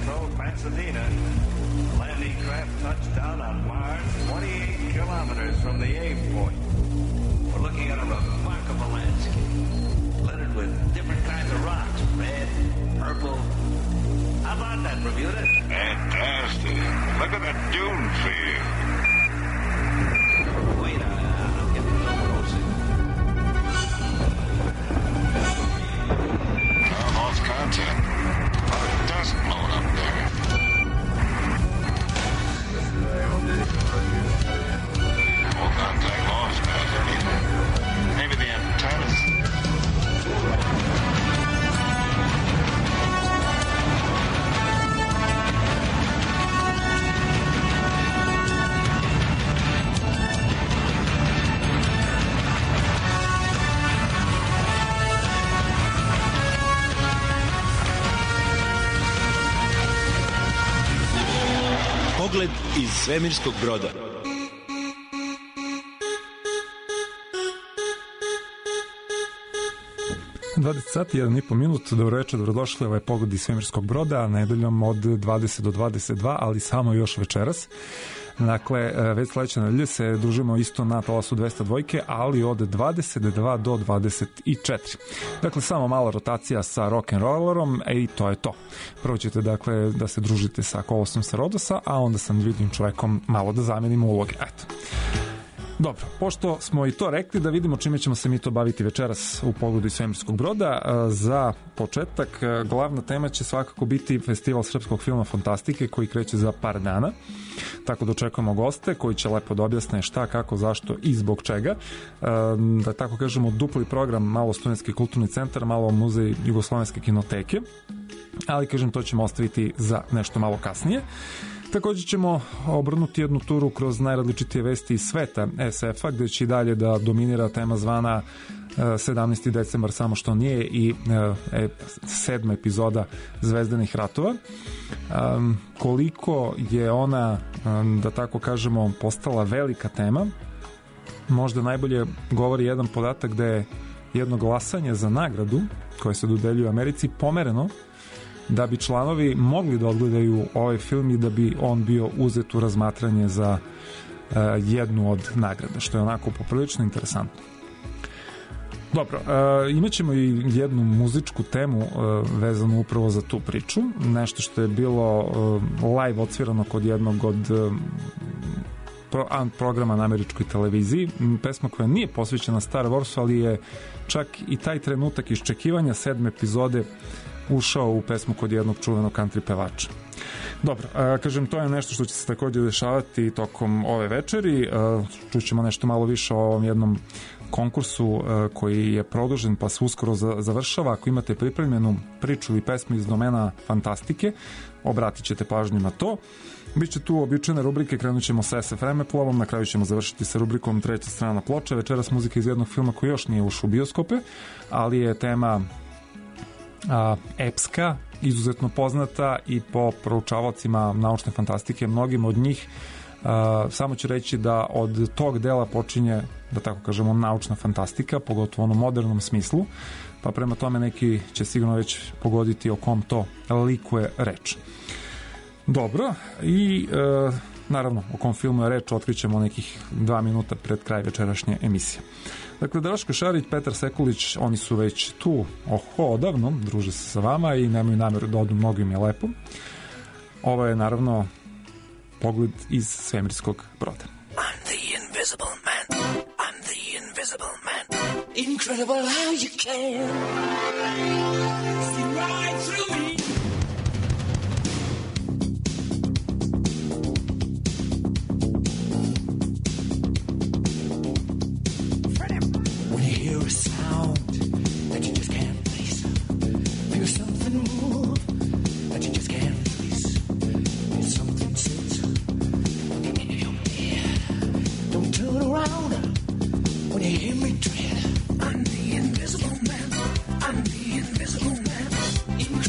Central, Pasadena. Landing craft touched down on Mars, 28 kilometers from the aim point. We're looking at a remarkable landscape, littered with different kinds of rocks, red, purple. How about that, Bermuda? Fantastic. Look at the dune field. Wait, I'm getting a little closer. Lost contact. About a dozen blown up there. All contact lost, Pasadena. Maybe the antennas. Pogled iz svemirskog broda. Sati, 1,5 minut. Dobro večer, dobrodošli. Ovo je Pogled iz svemirskog broda, nedeljom od 20 do 22, ali samo još večeras. Dakle, već sledeće nedelje se družimo isto na talasu 202, ali od 22 do 24. Dakle, samo mala rotacija sa rock'n'rollerom i to je to. Prvo ćete, dakle, da se družite sa Kolosom sa Rodosa, a onda sa ljudnim čovekom malo da zamenimo uloge. Eto. Dobro, pošto smo i to rekli, da vidimo čime ćemo se mi to baviti večeras u Pogledu iz svemirskog broda. Za početak, glavna tema će svakako biti Festival srpskog filma Fantastike koji kreće za par dana. Tako da očekujemo goste koji će lepo da objasne šta, kako, zašto i zbog čega. Da tako kažemo, dupli program, malo Studentski kulturni centar, malo Muzej Jugoslovenske kinoteke. Ali, kažem, to ćemo ostaviti za nešto malo kasnije. Također ćemo obrnuti jednu turu kroz najrazličitije vesti iz sveta SF-a, gde će i dalje da dominira tema zvana 17. decembar, samo što nije, i 7. epizoda Zvezdanih ratova. Koliko je ona, da tako kažemo, postala velika tema, možda najbolje govori jedan podatak da je jedno glasanje za nagradu koje se dodeljuje u Americi pomereno da bi članovi mogli da odgledaju ovaj film i da bi on bio uzet u razmatranje za jednu od nagrada, što je onako poprilično interesantno. Dobro, imat ćemo i jednu muzičku temu vezanu upravo za tu priču, nešto što je bilo live odsvirano kod jednog od programa na američkoj televiziji, pesma koja nije posvećena Star Warsu, ali je čak i taj trenutak iščekivanja 7. epizode ušao u pesmu kod jednog čuvenog country pevača. Dobro, kažem, to je nešto što će se također dešavati tokom ove večeri. Čućemo nešto malo više o ovom jednom konkursu koji je produžen pa se uskoro završava. Ako imate pripremljenu priču ili pesmu iz domena fantastike, obratit ćete pažnju na to. Biće tu običajne rubrike, krenut ćemo sa SF Remeplovom, na kraju ćemo završiti sa rubrikom Treća strana ploče. Večeras muzika iz jednog filma koji još nije ušao u bioskope, ali je tema epska, izuzetno poznata i po proučavalcima naučne fantastike, mnogim od njih. Samo ću reći da od tog dela počinje, da tako kažemo, naučna fantastika, pogotovo u onom modernom smislu, pa prema tome neki će sigurno već pogoditi o kom to likuje reč. Dobro, i naravno o kom filmu je reč otkrićemo nekih 2 minuta pred kraj večerašnje emisije. Dakle, Draško Šarić, Petar Sekulić, oni su već tu odavno, druže se sa vama i nemaju namjeru da odu, mnogo im je lepo. Ovo je naravno Pogled iz svemirskog broda. I'm the invisible man. I'm the invisible man. Incredible how you can see right through me. When you hear a sound that you just can't place, feel something move that you just can't release, feel something sit in your ear. Don't turn around when you hear me tread. I'm the invisible man. I'm the invisible man.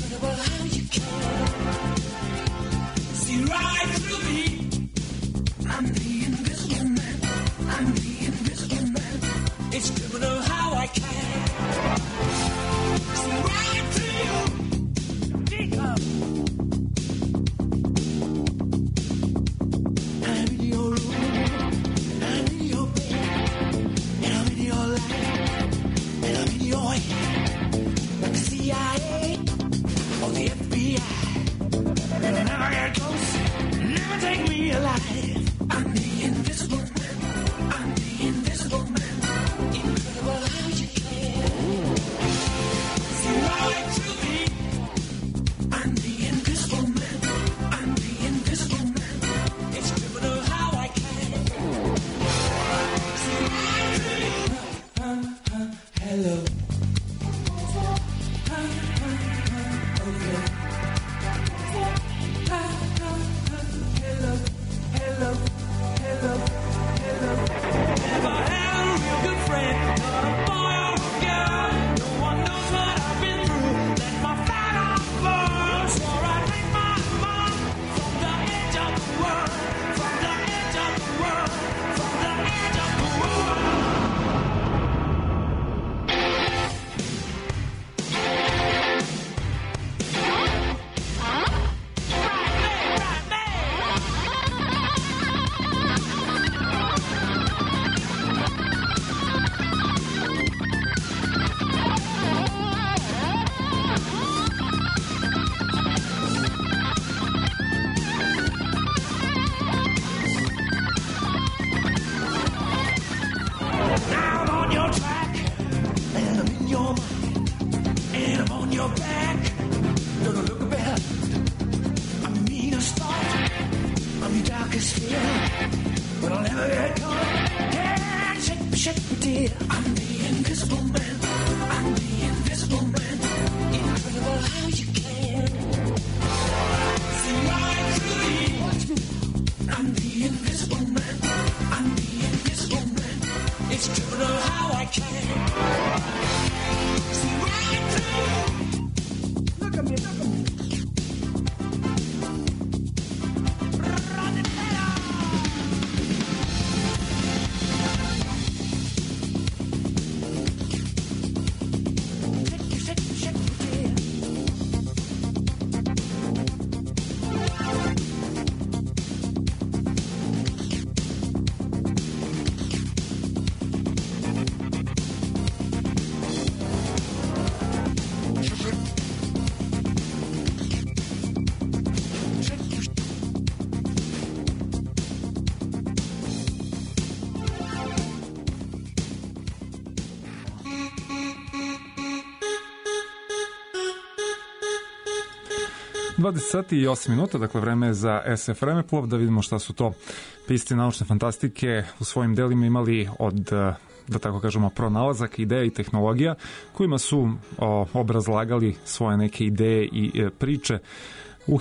sati i 8 minuta, dakle vreme je za SF Vremeplov, da vidimo šta su to pisci naučne fantastike u svojim delima imali od, da tako kažemo, pronalazaka, ideja i tehnologija, kojima su obrazlagali svoje neke ideje i priče. U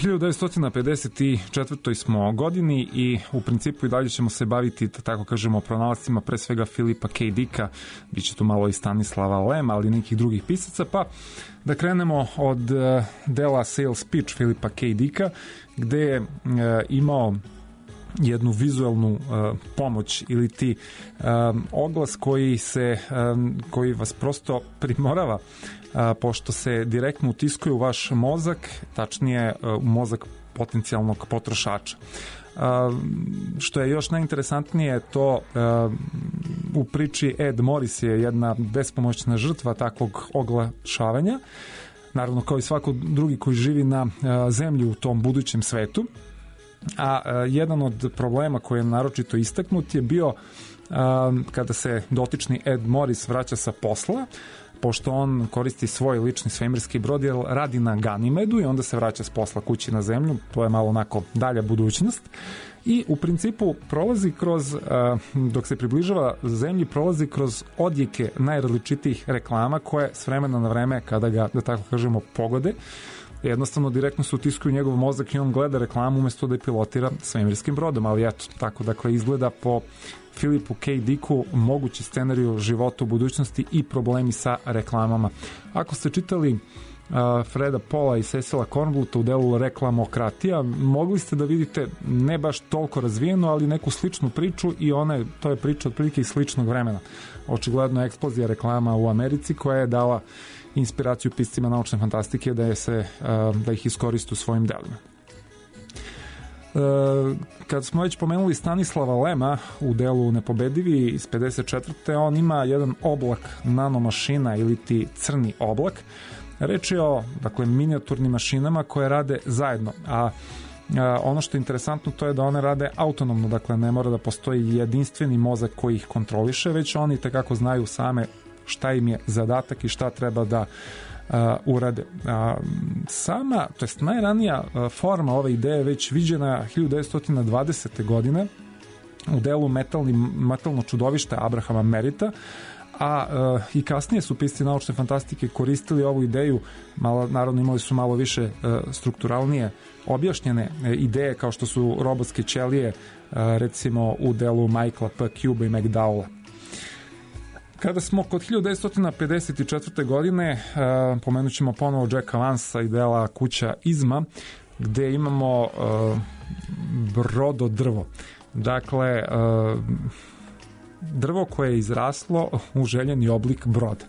1954. smo godini i u principu i dalje ćemo se baviti, da tako kažemo, pronalascima pre svega Philipa K. Dicka, bit će tu malo i Stanislava Lema, ali nekih drugih pisaca, pa da krenemo od dela Sales Pitch Philipa K. Dicka, gde je imao jednu vizualnu pomoć ili ti oglas koji vas prosto primorava, pošto se direktno utiskuje u vaš mozak, tačnije u mozak potencijalnog potrošača. Što je još najinteresantnije, to u priči Ed Morris je jedna bespomoćna žrtva takvog oglašavanja, naravno kao i svako drugi koji živi na zemlji u tom budućem svetu. A jedan od problema koji je naročito istaknut je bio kada se dotični Ed Morris vraća sa posla, pošto on koristi svoj lični svemirski brod jer radi na Ganimedu i onda se vraća s posla kući na zemlju, to je malo onako dalja budućnost i u principu prolazi kroz, dok se približava zemlji, prolazi kroz odjeke najrazličitijih reklama koje s vremena na vreme, kada ga, da tako kažemo, pogode, jednostavno direktno se utiskuju njegov mozak i on gleda reklamu umesto da je pilotira svemirskim brodom, ali eto, tako dakle izgleda po Philipu K. Dicku mogući scenariju života u budućnosti i problemi sa reklamama. Ako ste čitali Freda Paula i Cecila Kornbluta u delu Reklamokratija, mogli ste da vidite ne baš toliko razvijenu, ali neku sličnu priču i to je priča otprilike iz sličnog vremena. Očigledno eksplozija reklama u Americi koja je dala inspiraciju piscima naučne fantastike da ih iskoriste u svojim delima. Kad smo već pomenuli Stanislava Lema u delu Nepobedivi iz 54. on ima jedan oblak nanomašina ili ti crni oblak. Reč je o, dakle, minijaturnim mašinama koje rade zajedno, a ono što je interesantno to je da one rade autonomno, dakle ne mora da postoji jedinstveni mozak koji ih kontroliše, već oni tekako znaju same šta im je zadatak i šta treba da urade. To jest najranija forma ove ideje već viđena 1920. godine u delu Metalno čudovište Abrahama Merrita, a i kasnije su pisci naučne fantastike koristili ovu ideju, naravno imali su malo više strukturalnije objašnjene ideje kao što su robotske ćelije, recimo u delu Michaela P. Cuba i McDowella. Kada smo kod 1954. godine, pomenut ćemo ponovo Jacka Vansa i dela Kuća Izma, gde imamo brododrvo. Dakle, drvo koje je izraslo u željeni oblik broda.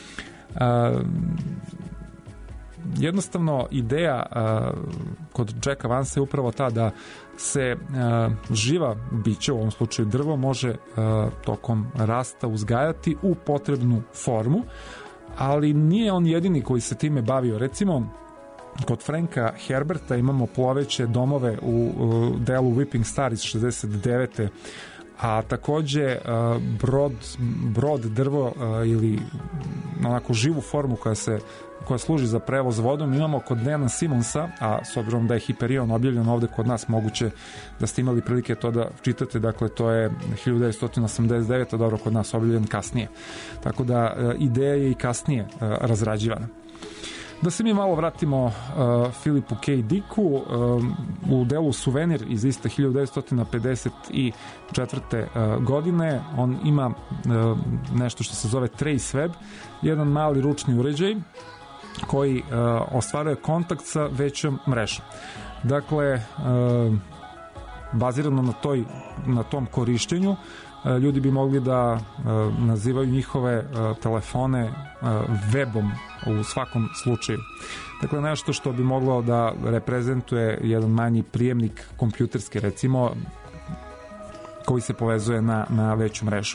Jednostavno, ideja kod Jacka Vansa je upravo ta da se živa bića, u ovom slučaju drvo, može tokom rasta uzgajati u potrebnu formu, ali nije on jedini koji se time bavio. Recimo, kod Franka Herberta imamo ploveće domove u delu Whipping Star iz 69. A takođe brod drvo ili onako živu formu koja služi za prevoz vodom imamo kod Dana Simonsa, a s obzirom da je Hyperion objavljen ovde kod nas, moguće da ste imali prilike to da čitate, dakle to je 1989. dobro, kod nas objavljen kasnije, tako da ideja je i kasnije razrađivana. Da se mi malo vratimo Philipu K. Dicku, u delu Suvenir iz iste 1954. godine on ima nešto što se zove Trace Web, jedan mali ručni uređaj koji ostvaruje kontakt sa većom mrežom. Dakle, bazirano na tom korišćenju, ljudi bi mogli da nazivaju njihove telefone webom u svakom slučaju. Dakle, nešto što bi moglo da reprezentuje jedan manji prijemnik kompjuterski, recimo, koji se povezuje na veću mrežu.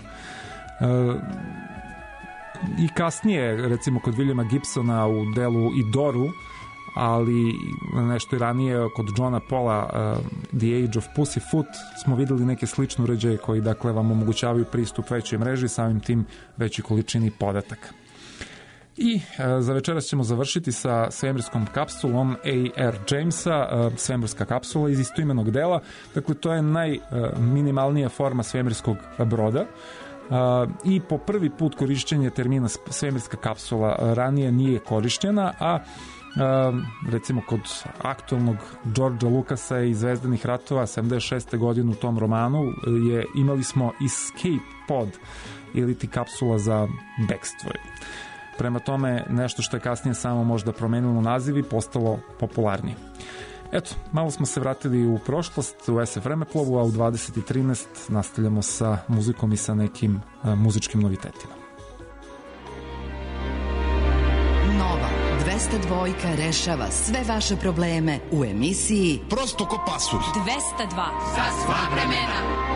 I kasnije, recimo kod Williama Gibsona u delu Idoru, ali nešto i ranije kod Johna Paula The Age of Pussyfoot smo videli neke slične uređaje koji dakle vam omogućavaju pristup većoj mreži, samim tim većoj količini podataka. I za večeras ćemo završiti sa svemirskom kapsulom A.R. Jamesa, svemirska kapsula iz istoimenog dela. Dakle, to je najminimalnija forma svemirskog broda. I po prvi put korišćenje termina svemirska kapsula ranije nije korišćena, a recimo kod aktualnog Georgea Lucasa i Zvezdanih ratova 76. godine u tom romanu imali smo Escape Pod ili ti kapsula za bekstvo. Prema tome, nešto što je kasnije samo možda promenilo naziv i postalo popularnije. Eto, malo smo se vratili u prošlost u SF Vremeplovu, a u 20.13 nastavljamo sa muzikom i sa nekim muzičkim novitetima. Nova 202 rešava sve vaše probleme u emisiji Prosto ko pasulj. 202 za sva vremena.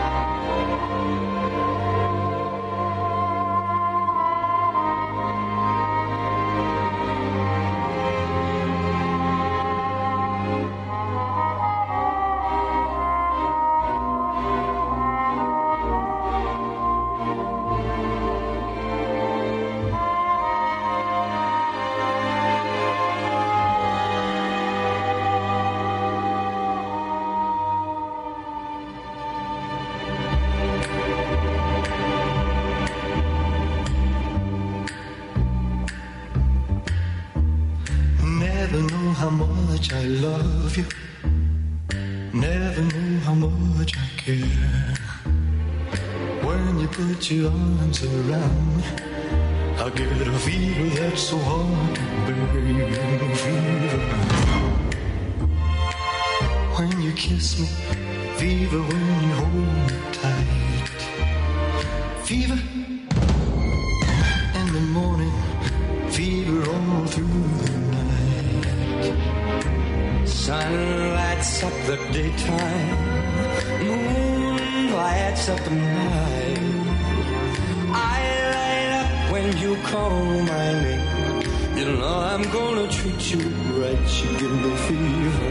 How much I love you, never knew how much I care. When you put your arms around me, I get a fever that's so hard to bear. Fever when you kiss me, fever when you hold me tight. Fever in the morning, fever all through the night. Sun lights up the daytime, moon lights up the night. I light up when you call my name. You know I'm gonna treat you right. You give me fever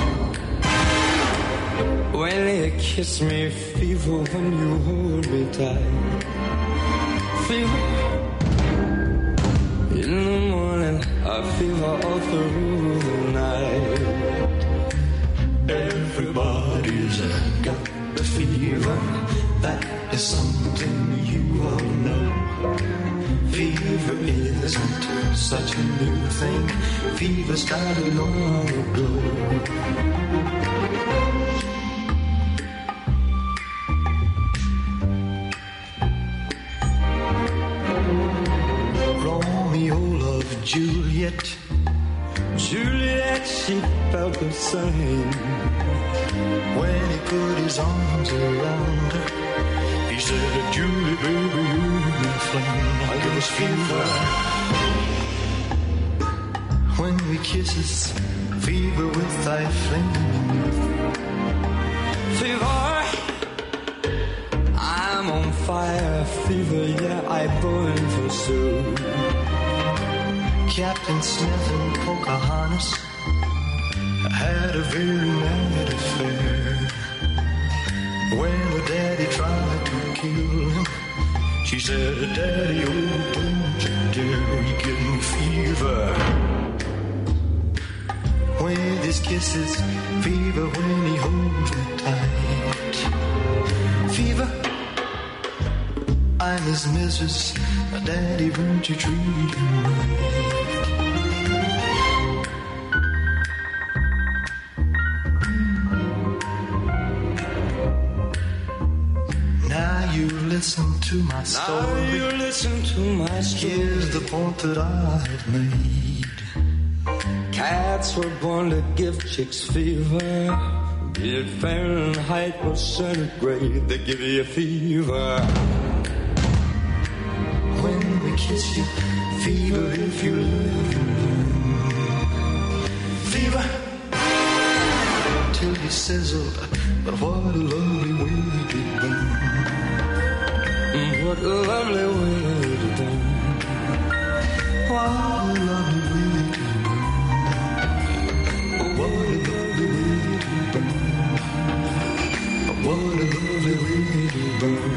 when you kiss me, fever when you hold me tight. Fever in the morning, I fever all through the night. Everybody's got the fever. That is something you all know. Fever isn't such a new thing. Fever started long ago. Romeo loved Juliet. Juliet, she felt the same. When he put his arms around her, he said, Julie, baby, you're my flame. I give us fever when we kisses, fever with thy flame. Fever, I'm on fire. Fever, yeah, I burn for soon. Captain Smith and Pocahontas had a very mad affair. When her daddy tried to kill him, she said, Daddy, oh, don't you dare, you give me fever. With his kisses, fever when he holds me tight. Fever, I'm his missus, Daddy, won't you treat him right? Listen to my story. Now you listen to my story. Here's the point that I've made. Cats were born to give chicks fever. Be it Fahrenheit or centigrade, they give you a fever. When we kiss you, fever if you live. Fever till you sizzle, but what a lovely way to burn. What a lovely way to burn. What a lovely way to burn. What a lovely way to burn. What a lovely way to burn.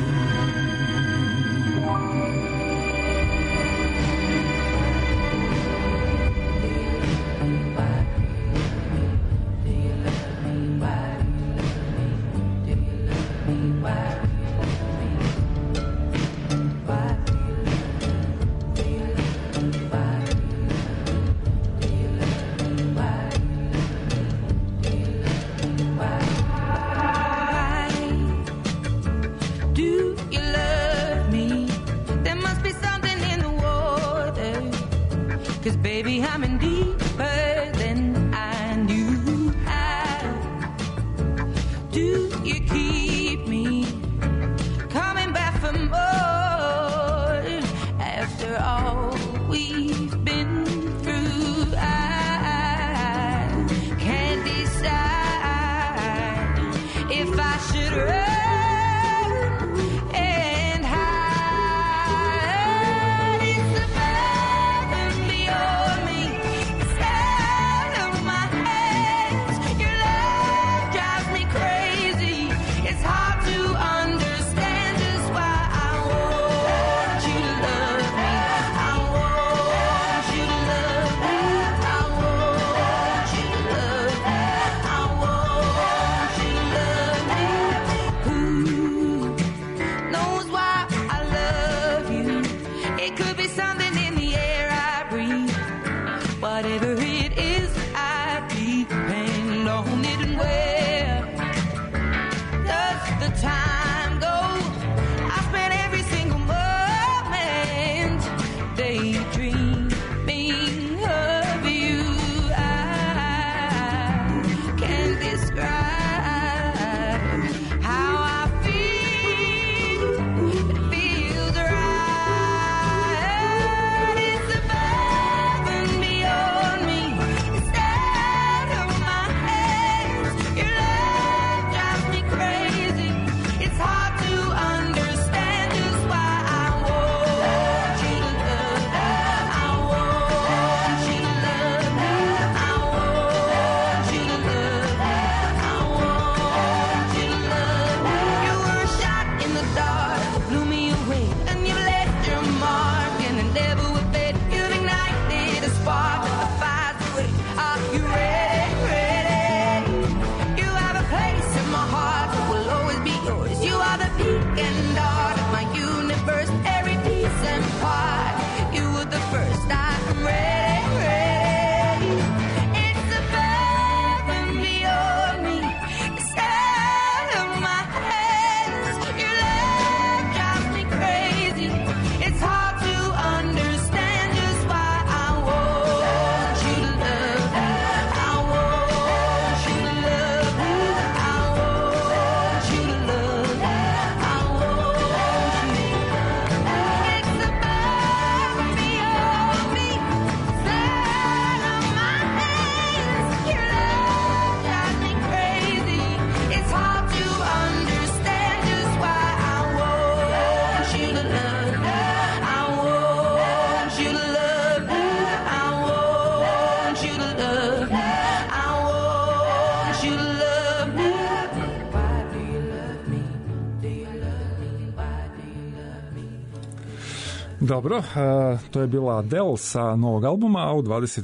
Dobro, to je bila Adele sa novog albuma, a u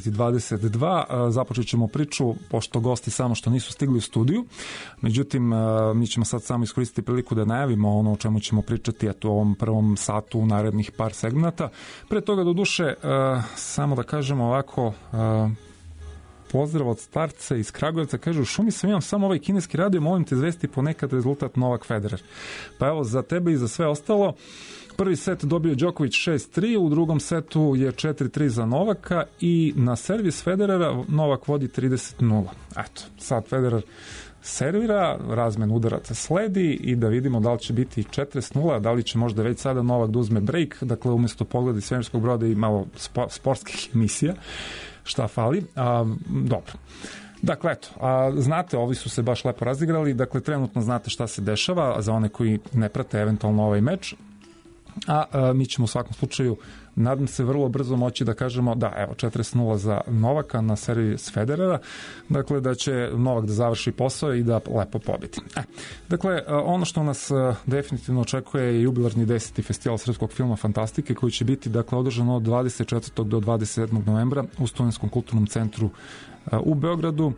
2022 započet ćemo priču, pošto gosti samo što nisu stigli u studiju. Međutim, mi ćemo sad samo iskoristiti priliku da najavimo ono o čemu ćemo pričati u ovom prvom satu u narednih par segmenata. Pre toga, do duše, samo da kažemo ovako, pozdrav od starca iz Kragujevca, kaže, u šumi sam, imam samo ovaj kineski radio, molim te izvesti ponekad rezultat Novak Federer. Pa evo, za tebe i za sve ostalo, Prvi set dobio Đoković 6-3, u drugom setu je 4-3 za Novaka i na servis Federera Novak vodi 30-0. Eto, sad Federer servira, razmen udaraca sledi i da vidimo da li će biti 40-0, da li će možda već sada Novak da uzme break, dakle umesto Pogleda svemirskog broda i malo sportskih emisija, šta fali, dobro. Dakle, eto, znate, ovi su se baš lepo razigrali, dakle, trenutno znate šta se dešava, za one koji ne prate eventualno ovaj meč, mi ćemo u svakom slučaju, nadam se, vrlo brzo moći da kažemo da, evo, 40-0 za Novaka na servis Federera, dakle, da će Novak da završi posao i da lepo pobedi. Dakle, ono što nas definitivno očekuje je jubilarni 10. festival srpskog filma Fantastike, koji će biti, dakle, održan od 24. do 27. novembra u Studentskom kulturnom centru u Beogradu,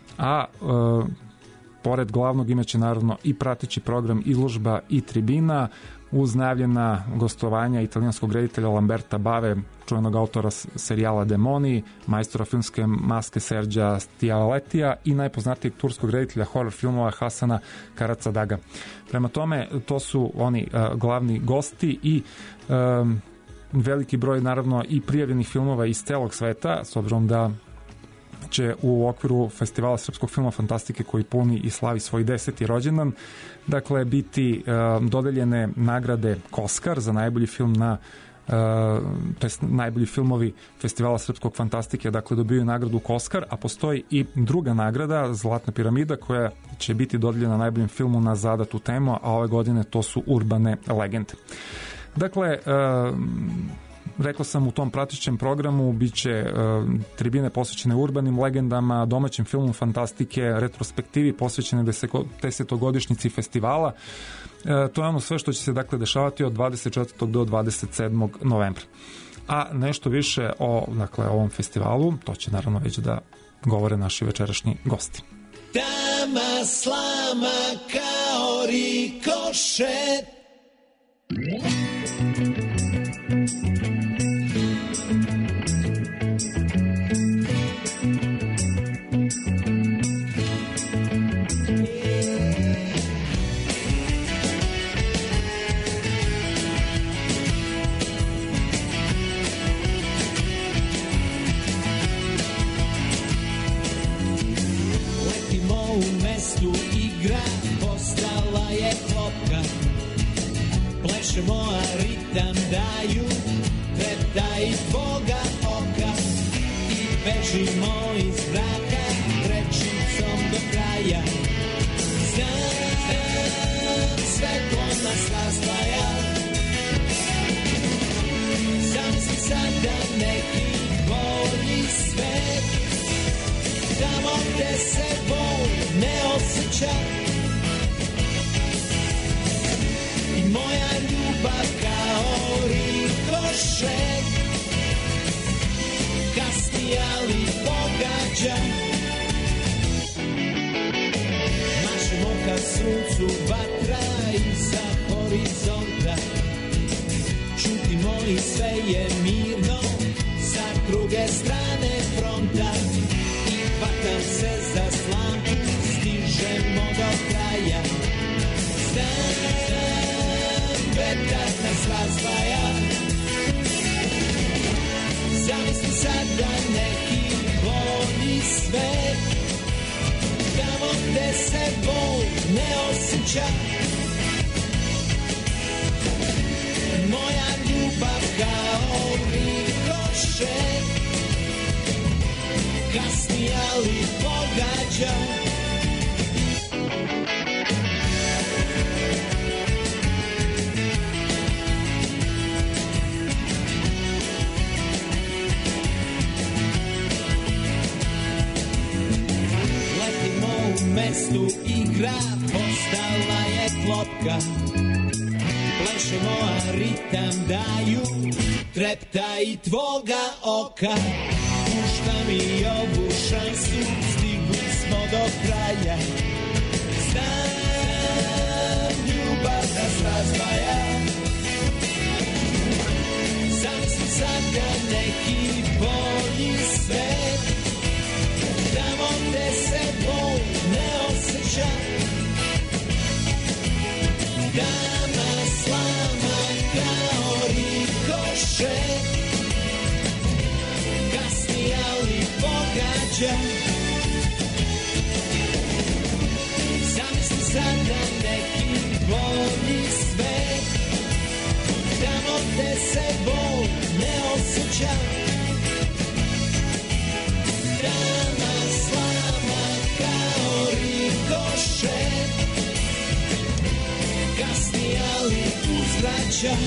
pored glavnog imaće naravno i prateći program, izložba i tribina, uz najavljena gostovanja italijanskog reditelja Lamberta Bave, čuvenog autora serijala Demoni, majstora filmske maske Serđa Stialetija i najpoznatijeg turskog reditelja horror filmova Hasana Karacadaga. Prema tome, to su oni glavni gosti i veliki broj naravno i prijavljenih filmova iz celog sveta, s obzirom da će u okviru festivala srpskog filma Fantastike koji puni i slavi svoj 10. rođendan, dakle, biti dodeljene nagrade Koskar za najbolji film najbolji filmovi festivala srpskog Fantastike, dakle, dobiju nagradu Koskar, a postoji i druga nagrada, Zlatna piramida, koja će biti dodeljena najboljem filmu na zadatu temu, a ove godine to su Urbane legende. Dakle, rekao sam, u tom pratećem programu biće tribine posvećene urbanim legendama, domaćem filmu Fantastike, retrospektivi posvećene 10-godišnjici festivala. To je ono sve što će se, dakle, dešavati od 24. do 27. novembra. A nešto više o, dakle, ovom festivalu, to će naravno već da govore naši večerašnji gosti. Tama slama kao rikošet. Igra postala je klopka, plešemo, a ritam daju trepta i tvoga oka i bežimo iz braka rečicom do kraja. Znam, svetlo nas razdvaja, zamisli sad da neki bolji svet, tamo gde se bol ne osjeća i moja ljubav kao rikošet kasni, ali pogađa. Mašemo ka suncu vatra iza horizonta, čutimo i sve je mirno sa druge strane fronta. Hvatam se za slamku, stižemo do kraja. Znam, vetar nas razdvaja. Zamisli sad da neki bolji svet, tamo gde se bol ne osjeća. Moja ljubav kao rikošet kasni, ali pogađa. Letimo u mestu, igra postala je klopka, plešemo, a ritam daju trepta i tvoga oka. Pušta mi ovu šansu, stigli smo do kraja. Znam, ljubav nas razdvaja. Zamisli sad da neki bolji svet, tamo gde se bol ne osjeća. Dama slama kao uzvraća.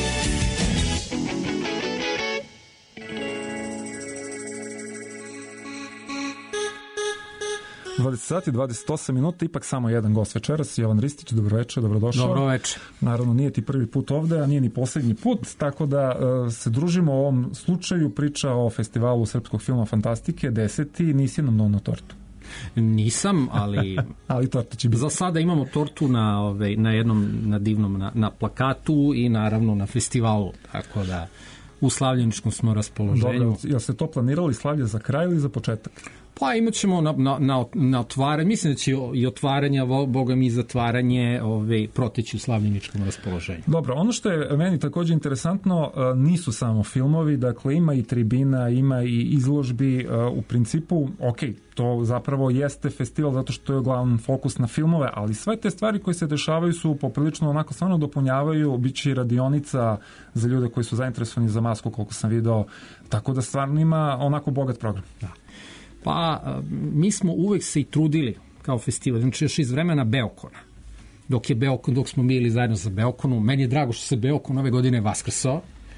20 sati, 28 minuta, ipak samo jedan gost večeras, Jovan Ristić, dobroveče, dobrodošao. Dobroveče. Naravno, nije ti prvi put ovde, a nije ni poslednji put, tako da se družimo u ovom slučaju, priča o festivalu srpskog filma Fantastike, 10. Nisi nam donao tortu. Nisam, ali ali torta će biti. Za sada imamo tortu na jednom, na divnom, na plakatu i naravno na festivalu, tako da u slavljeničkom smo raspoloženju. Dobro, jel ste to planirali slavlje za kraj ili za početak? Pa imat ćemo na otvaranje, mislim da će i otvaranje, boga mi zatvaranje proteći u slavljeničkom raspoloženju. Dobro, ono što je meni takođe interesantno, nisu samo filmovi, dakle ima i tribina, ima i izložbi, u principu, to zapravo jeste festival zato što je glavni fokus na filmove, ali sve te stvari koje se dešavaju su poprilično onako stvarno dopunjavaju, bit će i radionica za ljude koji su zainteresovani za masku, koliko sam video, tako da stvarno ima onako bogat program. Da. Pa mi smo uvek se i trudili kao festival, znači još iz vremena Beokona. Dok smo bili zajedno sa Beokonom, meni je drago što se Beokon ove godine vaskrsao,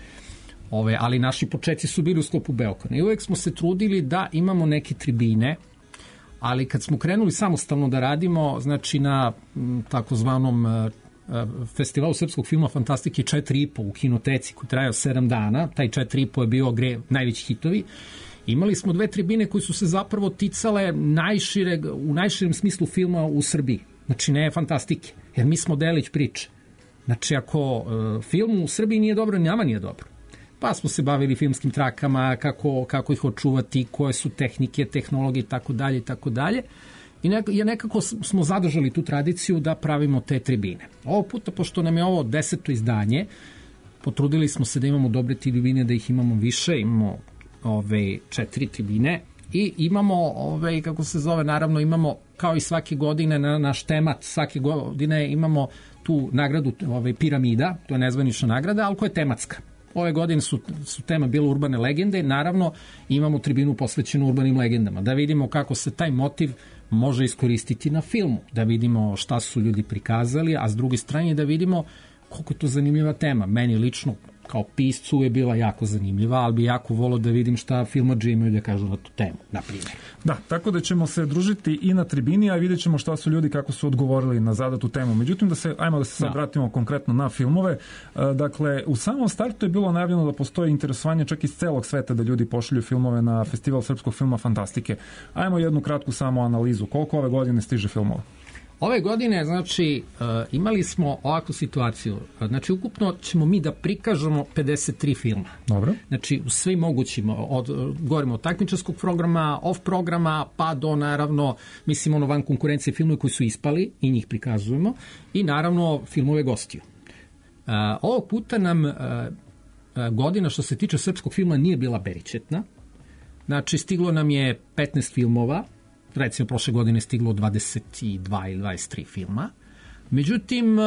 ali naši početci su bili u sklopu Beokona. I uvek smo se trudili da imamo neke tribine, ali kad smo krenuli samostalno da radimo, znači na takozvanom festivalu srpskog filma Fantastike 4,5 u kinoteci koji trajao 7 dana, taj 4,5 je bio najveći hitovi. Imali smo 2 tribine koje su se zapravo ticale u najširem smislu filma u Srbiji. Znači ne fantastike, jer mi smo delić priče. Znači ako film u Srbiji nije dobro, nama nije dobro. Pa smo se bavili filmskim trakama, kako ih očuvati, koje su tehnike, tehnologije i tako dalje. I nekako smo zadržali tu tradiciju da pravimo te tribine. Ovog puta, pošto nam je ovo 10. izdanje, potrudili smo se da imamo dobre tribine, da ih imamo više, imamo 4 tribine i imamo, kako se zove, naravno imamo kao i svake godine na naš temat, svake godine imamo tu nagradu Piramida, to je nezvanična nagrada, ali koja je tematska. Ove godine su tema bile urbane legende, naravno imamo tribinu posvećenu urbanim legendama, da vidimo kako se taj motiv može iskoristiti na filmu, da vidimo šta su ljudi prikazali, a s druge strane da vidimo koliko je to zanimljiva tema. Meni lično kao piscu je bila jako zanimljiva, ali bi jako volio da vidim šta filmadži imaju da kažu na tu temu, na primjer. Da, tako da ćemo se družiti i na tribini, a vidjet ćemo šta su ljudi, kako su odgovorili na zadatu temu. Međutim, ajmo da se sad vratimo konkretno na filmove. Dakle, u samom startu je bilo najavljeno da postoji interesovanje čak iz celog sveta da ljudi pošalju filmove na festival srpskog filma Fantastike. Ajmo jednu kratku samo analizu. Koliko ove godine stiže filmova? Ove godine, znači, imali smo ovakvu situaciju. Znači, ukupno ćemo mi da prikažemo 53 filma. Dobro. Znači, u svim mogućim, govorimo od takmičarskog programa, off programa, pa do, naravno, mislim, van konkurencije filmove koji su ispali i njih prikazujemo. I, naravno, filmove gostiju. Ovog puta nam godina, što se tiče srpskog filma, nije bila beričetna. Znači, stiglo nam je 15 filmova, recimo prošle godine stiglo 22 ili 23 filma. Međutim,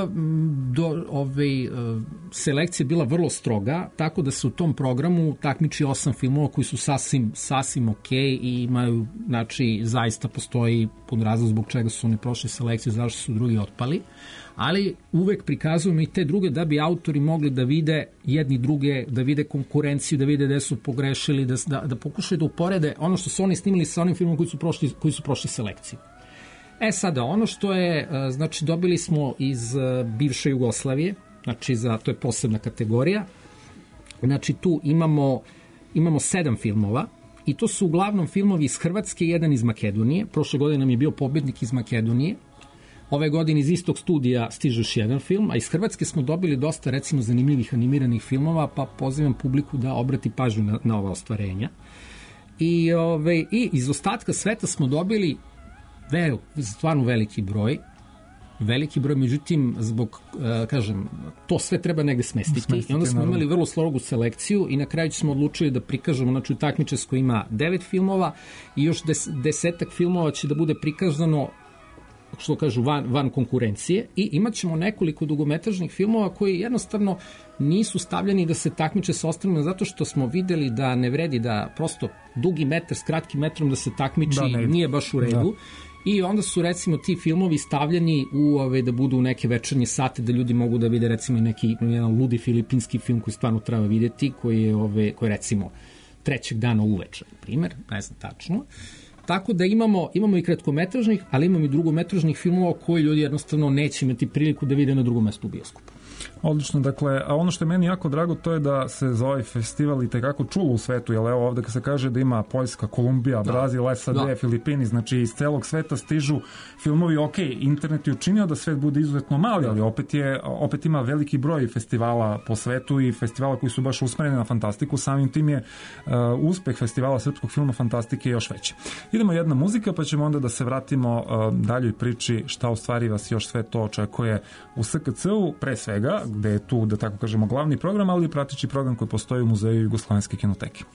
selekcija je bila vrlo stroga, tako da se u tom programu takmiči 8 filmova koji su sasvim ok i imaju, znači, zaista postoji pun razlog zbog čega su oni prošli selekciju, zašto su drugi otpali. Ali uvek prikazujemo i te druge da bi autori mogli da vide jedni druge, da vide konkurenciju, da vide gde su pogrešili, da pokušaju da uporede ono što su oni snimili sa onim filmom koji su prošli selekciju. Sada, ono što je, znači, dobili smo iz bivše Jugoslavije, znači, to je posebna kategorija, znači, tu imamo 7 filmova i to su uglavnom filmovi iz Hrvatske i jedan iz Makedonije. Prošle godine nam je bio pobednik iz Makedonije. Ove godine iz istog studija stiže još jedan film, a iz Hrvatske smo dobili dosta, recimo, zanimljivih animiranih filmova, pa pozivam publiku da obrati pažnju na ova ostvarenja. I iz ostatka sveta smo dobili stvarno veliki broj, međutim, zbog, kažem, to sve treba negde smestiti i onda smo imali vrlo slogu selekciju i na kraju smo odlučili da prikažemo, znači, u takmičarskoj ima 9 filmova i još 10 filmova će da bude prikazano, što kažu, van konkurencije, i imat ćemo nekoliko dugometražnih filmova koji jednostavno nisu stavljeni da se takmiče sa ostalima, zato što smo videli da ne vredi da prosto dugi metar s kratkim metrom da se takmiči, nije baš u redu. I onda su recimo ti filmovi stavljeni u da budu u neke večernje sate da ljudi mogu da vide recimo neki jedan ludi filipinski film koji stvarno treba videti, koji je recimo trećeg dana uveče, na primer, ne znam tačno. Tako da imamo i kratkometražnih, ali imamo i drugometražnih filmova koji ljudi jednostavno neće imati priliku da vide na drugom mestu u bioskopu. Odlično, dakle, a ono što je meni jako drago to je da se za ovaj festival i tekako čulo u svetu, jer evo ovde kad se kaže da ima Poljska, Kolumbija, Brazil, SAD, Filipini, znači iz celog sveta stižu filmovi, ok, internet je učinio da svet bude izuzetno mali, ali opet ima veliki broj festivala po svetu i festivala koji su baš usmereni na fantastiku, samim tim je uspeh festivala srpskog filma fantastike još veći. Idemo jedna muzika, pa ćemo onda da se vratimo daljoj priči šta u stvari vas još sve to očekuje u SKC-u, pre svega, gde je tu, da tako kažemo, glavni program, ali i prateći program koji postoji u Muzeju Jugoslovenske kinoteke.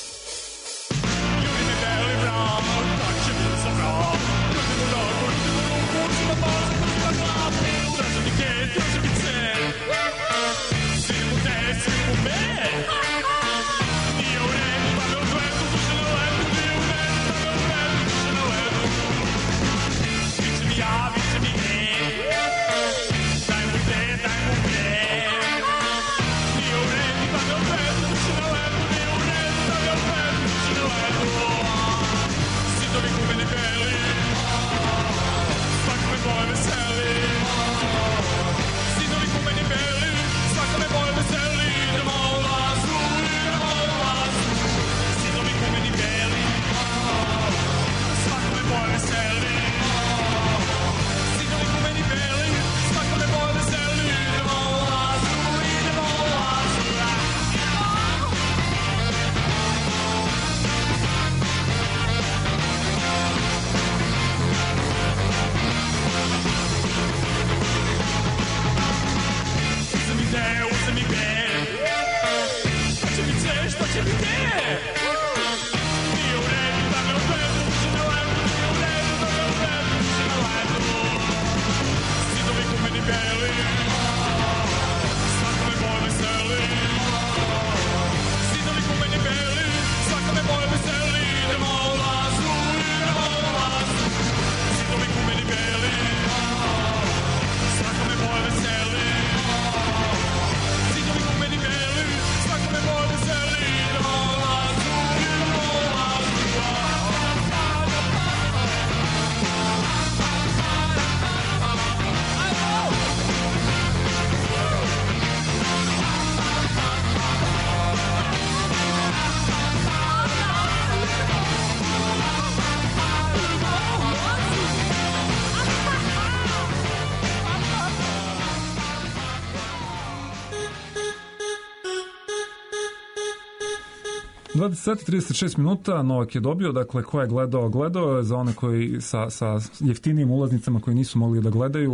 Sati 36 minuta, Novak je dobio, dakle, ko je gledao je za one koji sa jeftinijim ulaznicama koji nisu mogli da gledaju,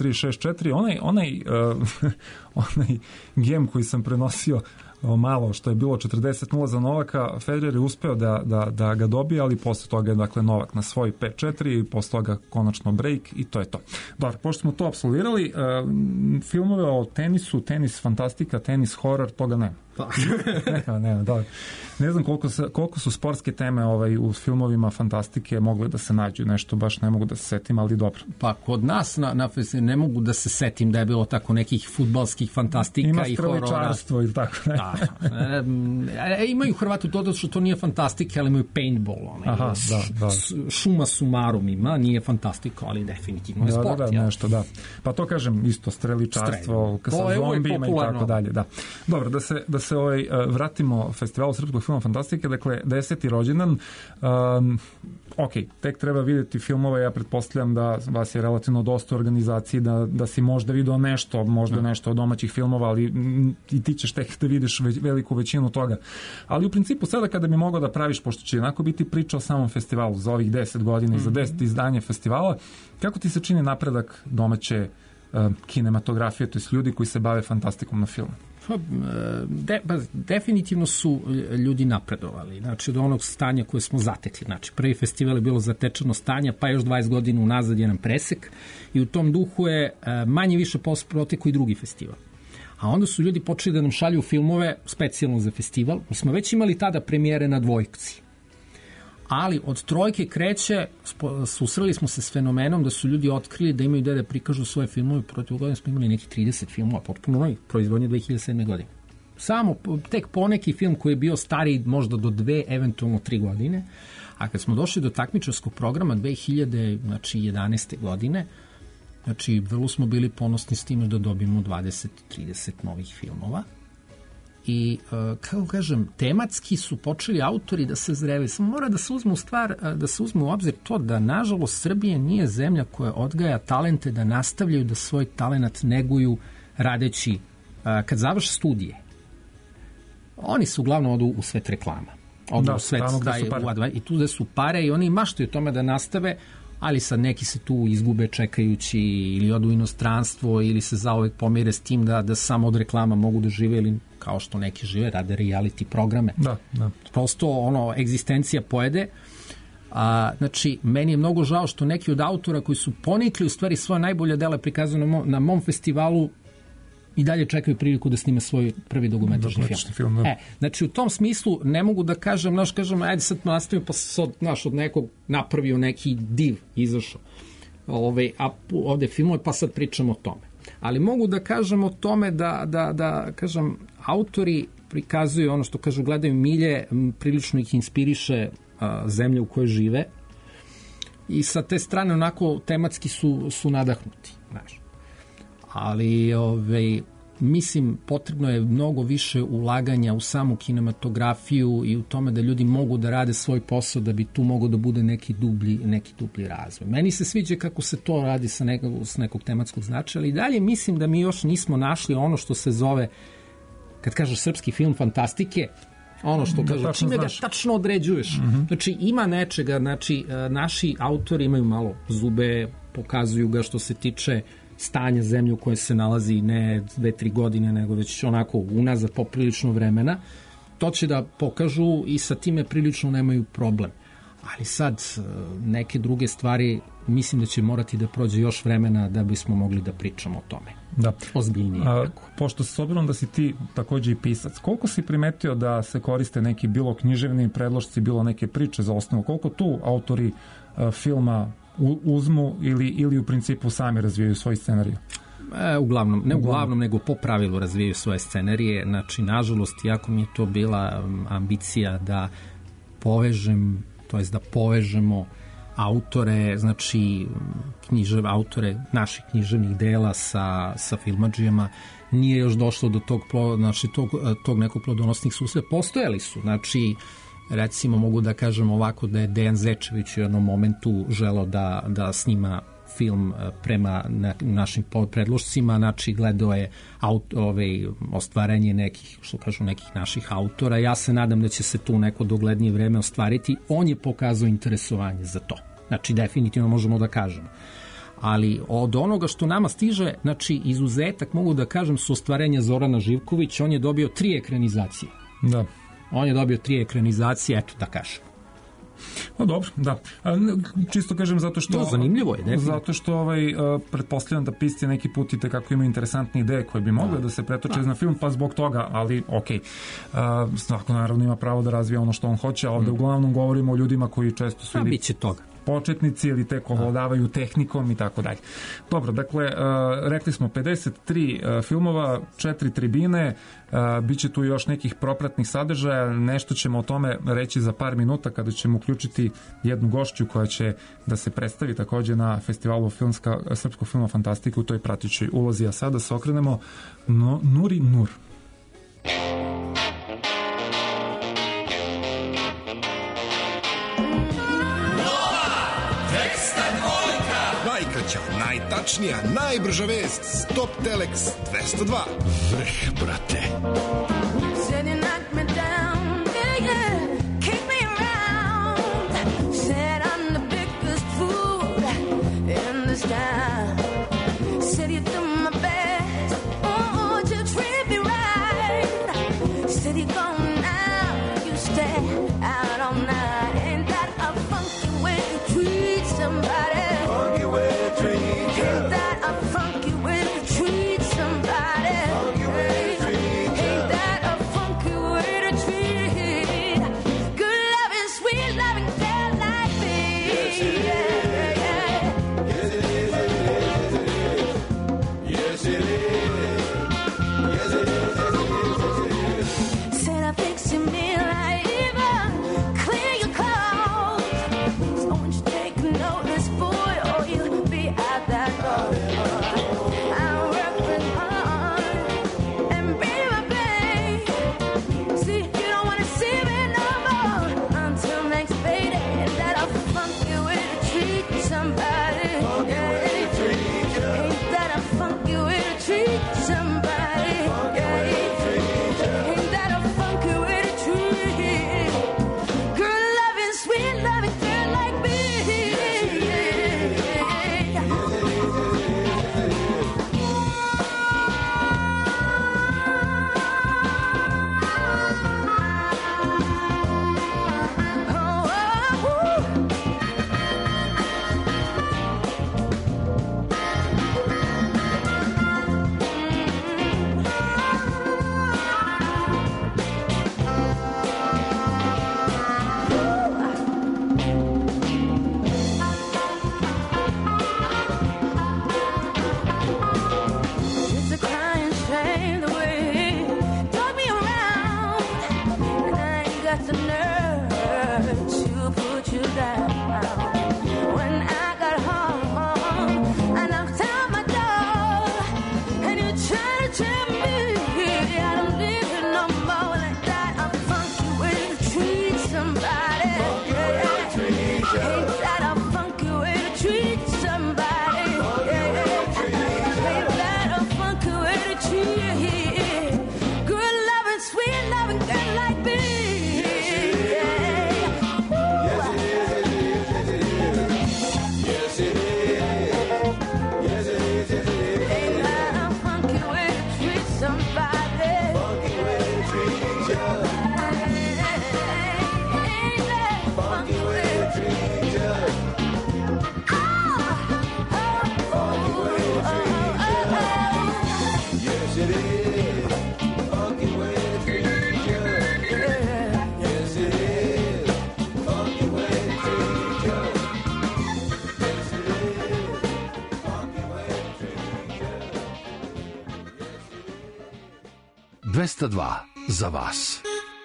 6-3-6-4, onaj gem koji sam prenosio malo, što je bilo 40-0 za Novaka, Federer je uspeo da ga dobije, ali posle toga je, dakle, Novak na svoj 5-4 i posle toga konačno break i to je to. Dobro, pošto smo to apsolvirali, filmove o tenisu, tenis fantastika, tenis horor, toga nema. nema, dobro. Ne znam koliko su sportske teme u filmovima fantastike mogle da se nađu, nešto baš ne mogu da se setim, ali dobro. Pa kod nas na ne mogu da se setim da je bilo tako nekih fudbalskih fantastika i horora. Ima streličarstvo ili tako. Imaju Hrvati to što to nije fantastika, ali imaju paintball. Šuma sumarum ima, nije fantastika, ali definitivno je sport. Nešto, da. Pa to kažem, isto streličarstvo, sa zombijima i tako dalje. Da. Dobro, da se vratimo festivalu srpskog filma fantastike, dakle 10. rođendan, ok, tek treba vidjeti filmove, ja pretpostavljam da vas je relativno dosta u organizaciji, da si možda video nešto od domaćih filmova, ali i ti ćeš tek da vidiš veliku većinu toga. Ali u principu sada kada bi mogao da praviš, pošto će jednako biti priča o samom festivalu za ovih 10 godina i za 10 izdanje festivala, kako ti se čini napredak domaće kinematografije, to je ljudi koji se bave fantastikom na filmu? Definitivno su ljudi napredovali, znači od onog stanja koje smo zatekli, znači prvi festival je bilo zatečeno stanje, pa još 20 godina unazad jedan presek i u tom duhu je manje više protekao i drugi festival. A onda su ljudi počeli da nam šalju filmove specijalno za festival. Mi smo već imali tada premijere na Dvojci. ali od trojke kreće, susreli smo se s fenomenom da su ljudi otkrili da imaju da prikažu svoje filmove. Protiv godine smo imali neki 30 filmova, potpuno novi, proizvodnje 2007. godine. Samo tek poneki film koji je bio stariji možda do 2, eventualno 3 godine, a kad smo došli do takmičarskog programa 2011. godine, znači vrlo smo bili ponosni s time da dobijemo 20-30 novih filmova. I, kako kažem, tematski su počeli autori da se zreve. Samo mora da se uzme da se uzme u obzir to da, nažalost, Srbija nije zemlja koja odgaja talente da nastavljaju da svoj talenat neguju radeći, kad završe studije. Oni su uglavnom odu u svet reklama. Odu u svet i tu gde su pare i oni maštaju tome da nastave, ali sad neki se tu izgube čekajući ili odu u inostranstvo ili se zauvek pomire s tim da samo od reklama mogu da žive ili kao što neki žive, rade reality programe. Da. Prosto egzistencija pojede. Znači, meni je mnogo žao što neki od autora koji su ponikli u stvari svoje najbolje dela prikazuju na mom festivalu i dalje čekaju priliku da snime svoj prvi dokumentarni film. Znači, u tom smislu ne mogu da kažem, ajde sad nastavim, pa sad, od nekog napravio neki div, izašao. A ovde filmove, pa sad pričamo o tome. Ali mogu da kažem o tome da kažem, autori prikazuju ono što kažu, gledaju milje, prilično ih inspiriše zemlja u kojoj žive i sa te strane onako tematski su nadahnuti, znaš. Ali mislim, potrebno je mnogo više ulaganja u samu kinematografiju i u tome da ljudi mogu da rade svoj posao da bi tu mogo da bude neki dublji razvoj. Meni se sviđa kako se to radi sa nekog tematskog značaja, ali i dalje mislim da mi još nismo našli ono što se zove, kad kažeš srpski film fantastike, ono što kažu, čime ga tačno određuješ. Znači, ima nečega, znači, naši autori imaju malo zube, pokazuju ga što se tiče stanja zemlje u kojoj se nalazi ne 2-3 godine, nego već onako unazad poprilično vremena. To će da pokažu i sa time prilično nemaju problem. Ali sad, neke druge stvari, mislim da će morati da prođe još vremena da bismo mogli da pričamo o tome. Da. Ozbiljnije. Pošto s obzirom da si ti takođe i pisac, koliko si primetio da se koriste neki bilo književni predložci, bilo neke priče za osnovu? Koliko tu autori filma uzmu ili u principu sami razvijaju svoj scenarij? Uglavnom, ne uglavnom, nego po pravilu razvijaju svoje scenarije. Znači, nažalost, jako mi je to bila ambicija da povežem, to jest da povežemo autore, znači autore naših književnih dela sa filmadžijama. Nije još došlo do tog nekog plodonosnih susreta. Postojali su, znači, recimo mogu da kažem ovako da je Dejan Zečević u jednom momentu želeo da snima film prema našim predložcima, znači gledao je ostvaranje nekih, što kažu, nekih naših autora. Ja se nadam da će se tu neko doglednije vreme ostvariti. On je pokazao interesovanje za to. Znači, definitivno možemo da kažemo. Ali od onoga što nama stiže, znači, izuzetak, mogu da kažem, su ostvarenja Zorana Živkovića. On je dobio 3 ekranizacije. Da. On je dobio 3 ekranizacije, eto da kažem. No dobro, da. Čisto kažem zato što... To zanimljivo je, definitivno. Zato što pretpostavljam da pisci neki put i tekako imaju interesantne ideje koje bi mogle da se pretoče na film, pa zbog toga, ali okej. Svako naravno ima pravo da razvija ono što on hoće, a ovde uglavnom govorimo o ljudima koji često su biće toga početnici ili tek ovladavaju tehnikom i tako dalje. Dobro, dakle, rekli smo 53 filmova, 4 tribine, biće tu još nekih propratnih sadržaja, nešto ćemo o tome reći za par minuta kada ćemo uključiti jednu gošću koja će da se predstavi takođe na festivalu srpskog filma Fantastika u toj pratičoj ulozi, a sada se okrenemo Nuri Nur. Najtačnija, najbrža vest, Stop Telex 202. Vrh, brate. That 202 za vas.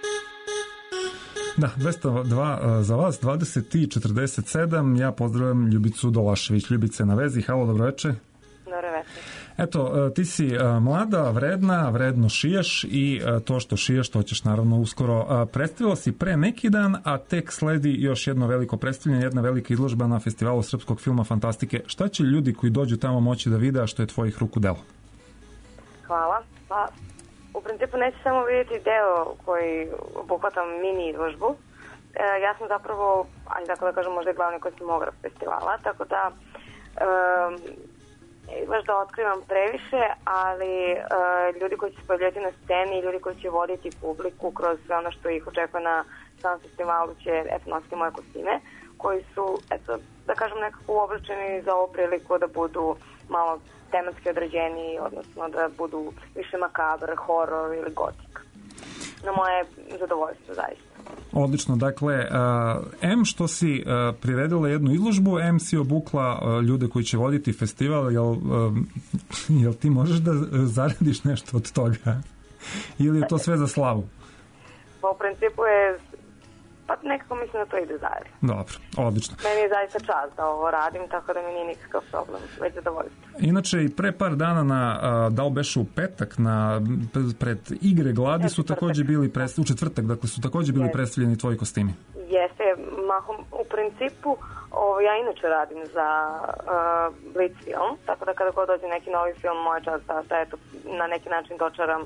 Da, 202 za vas, 20:47. Ja pozdravljam Ljubicu Dolašević. Ljubice na vezi, halo, dobroveče. Dobroveče. Eto, ti si mlada, vredna, vredno šiješ i to što šiješ, to ćeš naravno uskoro. Predstavila si pre neki dan, a tek sledi još jedno veliko predstavljanje, jedna velika izložba na Festivalu srpskog filma Fantastike. Šta će ljudi koji dođu tamo moći da vide, a što je tvojih ruku delo? Hvala. Pa, u principu neće samo vidjeti deo koji obuhvatam mini izložbu. Ja sam zapravo, ajde tako da kažem, možda i glavni kostimograf festivala, tako da baš da otkrivam previše, ali ljudi koji će se pojavljati na sceni, ljudi koji će voditi publiku kroz sve ono što ih očekuje na samom festivalu će nositi moje kostime, koji su, eto, da kažem, nekako uobličeni za ovu priliku da budu malo tematski određeni, odnosno da budu više makabr, horor ili gotik. Na moje zadovoljstvo, zaista. Odlično, dakle, M što si priredila jednu izložbu, M si obukla ljude koji će voditi festival, jel ti možeš da zaradiš nešto od toga? Ili je to sve za slavu? Pa u principu je, pa nekako mislim da to ide zajedno. Dobro, odlično. Meni je zaista čast da ovo radim, tako da mi nije nikakav problem, već zadovoljstvo. Inače, i pre par dana, da li beše u petak, pred Igre gladi su takođe bili u četvrtak, dakle su takođe bili predstavljeni tvoji kostimi. Jeste, mahom, u principu, ja inače radim za Blitz film, tako da kada god dođe neki novi film, moja čast da eto, na neki način dočaram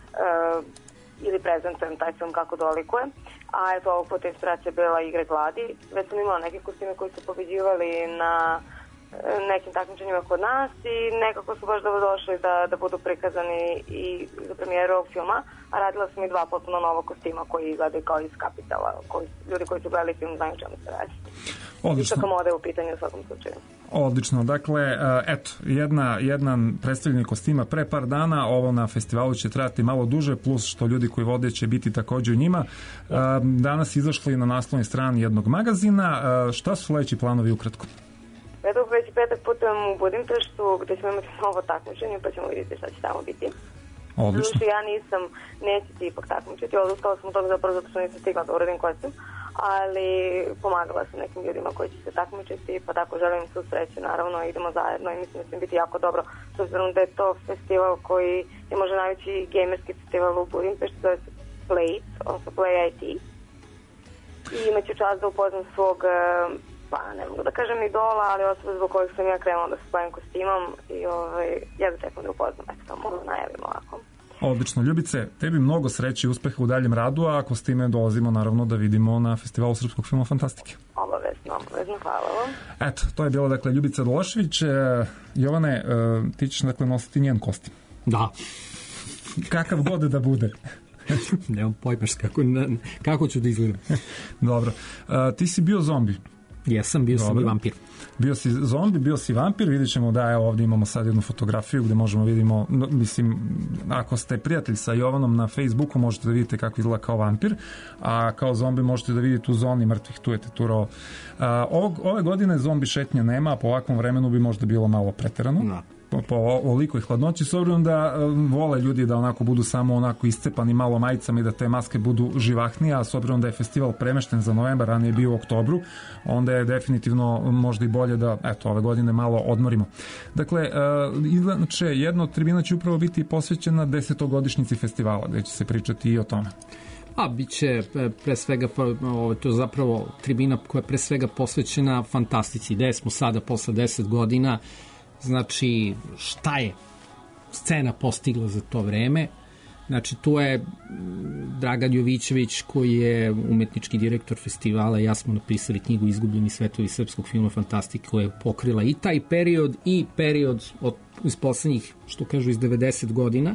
ili prezentujem taj film kako dolikuje. A eto, ovog puta inspiracija bila Igre gladi. Već sam imala neke kostime koji su pobeđivali na nekim takmičenjima kod nas i nekako su baš došli da budu prikazani i za premijeru ovog filma, a radila sam i dva potpuno nova kostima koji izgledaju kao iz Kapitala. Ljudi koji su gledali film znaju čemu se radi. Odlično. Visoka moda je u pitanju u svakom slučaju. Odlično, dakle, eto, jedan predstavljanje kostima pre par dana, ovo na festivalu će trajati malo duže, plus što ljudi koji vode će biti takođe u njima. Danas izašli na naslovnoj strani jednog magazina. Šta su sledeći planovi ukratko? Eto, već petak putujem u Budimpeštu gde ćemo imati novo takmičenje, pa ćemo vidjeti šta će tamo biti. Odlično. Ja neću ti ipak takmičiti, odustala sam od toga zapravo zato što nisam stigla da uradim kostim, ali pomagala sam nekim ljudima koji će se takmičiti, pa tako želim svu sreću, naravno, idemo zajedno i mislim da će biti jako dobro, s obzirom da je to festival koji je možda najveći gamerski festival u Budimpeštu, to je Play, odnosno Play IT, i imaću čast da upoznam svog, pa ne mogu da kažem idola, ali osoba zbog kojeg sam ja krenula da se bavim kostimom i ja da čekam da upoznam, eto, to mogu najavim ovako. Odlično, Ljubice, tebi mnogo sreće i uspeha u daljem radu, a ako s time dolazimo naravno da vidimo na Festivalu srpskog filma Fantastike. Obavezno, hvala vam. Eto, to je bila dakle Ljubica Dolašević. Jovane, ti ćeš dakle nositi njen kostim. Da. Kakav god da bude. Nemam pojmaš kako ću da izgledam. Dobro. Ti si bio zombi. Jesam, bio sam i vampir. Bio si zombi, bio si vampir, vidjet ćemo da evo ovdje imamo sad jednu fotografiju gde možemo vidimo, mislim, ako ste prijatelj sa Jovanom na Facebooku možete da vidite kako izgleda kao vampir, a kao zombi možete da vidite u zoni mrtvih, tu je teturao. Ove godine zombi šetnje nema, a po ovakvom vremenu bi možda bilo malo preterano. Da. Po ovolikoj hladnoći, s obzirom da vole ljudi da onako budu samo onako iscepani malo majicama i da te maske budu živahnije, a s obzirom da je festival premešten za novembar, a nije bio u oktobru, onda je definitivno možda i bolje da, eto, ove godine malo odmorimo. Dakle, inače, jedna od tribina će upravo biti posvećena 10-godišnjici festivala, gde će se pričati i o tome. A biće pre svega, to je zapravo tribina koja je pre svega posvećena fantastici. Gde smo sada posle 10 godina, znači šta je scena postigla za to vreme. Znači tu je Dragan Jovićević koji je umetnički direktor festivala, ja smo napisali knjigu Izgubljeni svetovi srpskog filma Fantastike koja je pokrila i taj period i period iz poslednjih, što kažu, iz 90 godina.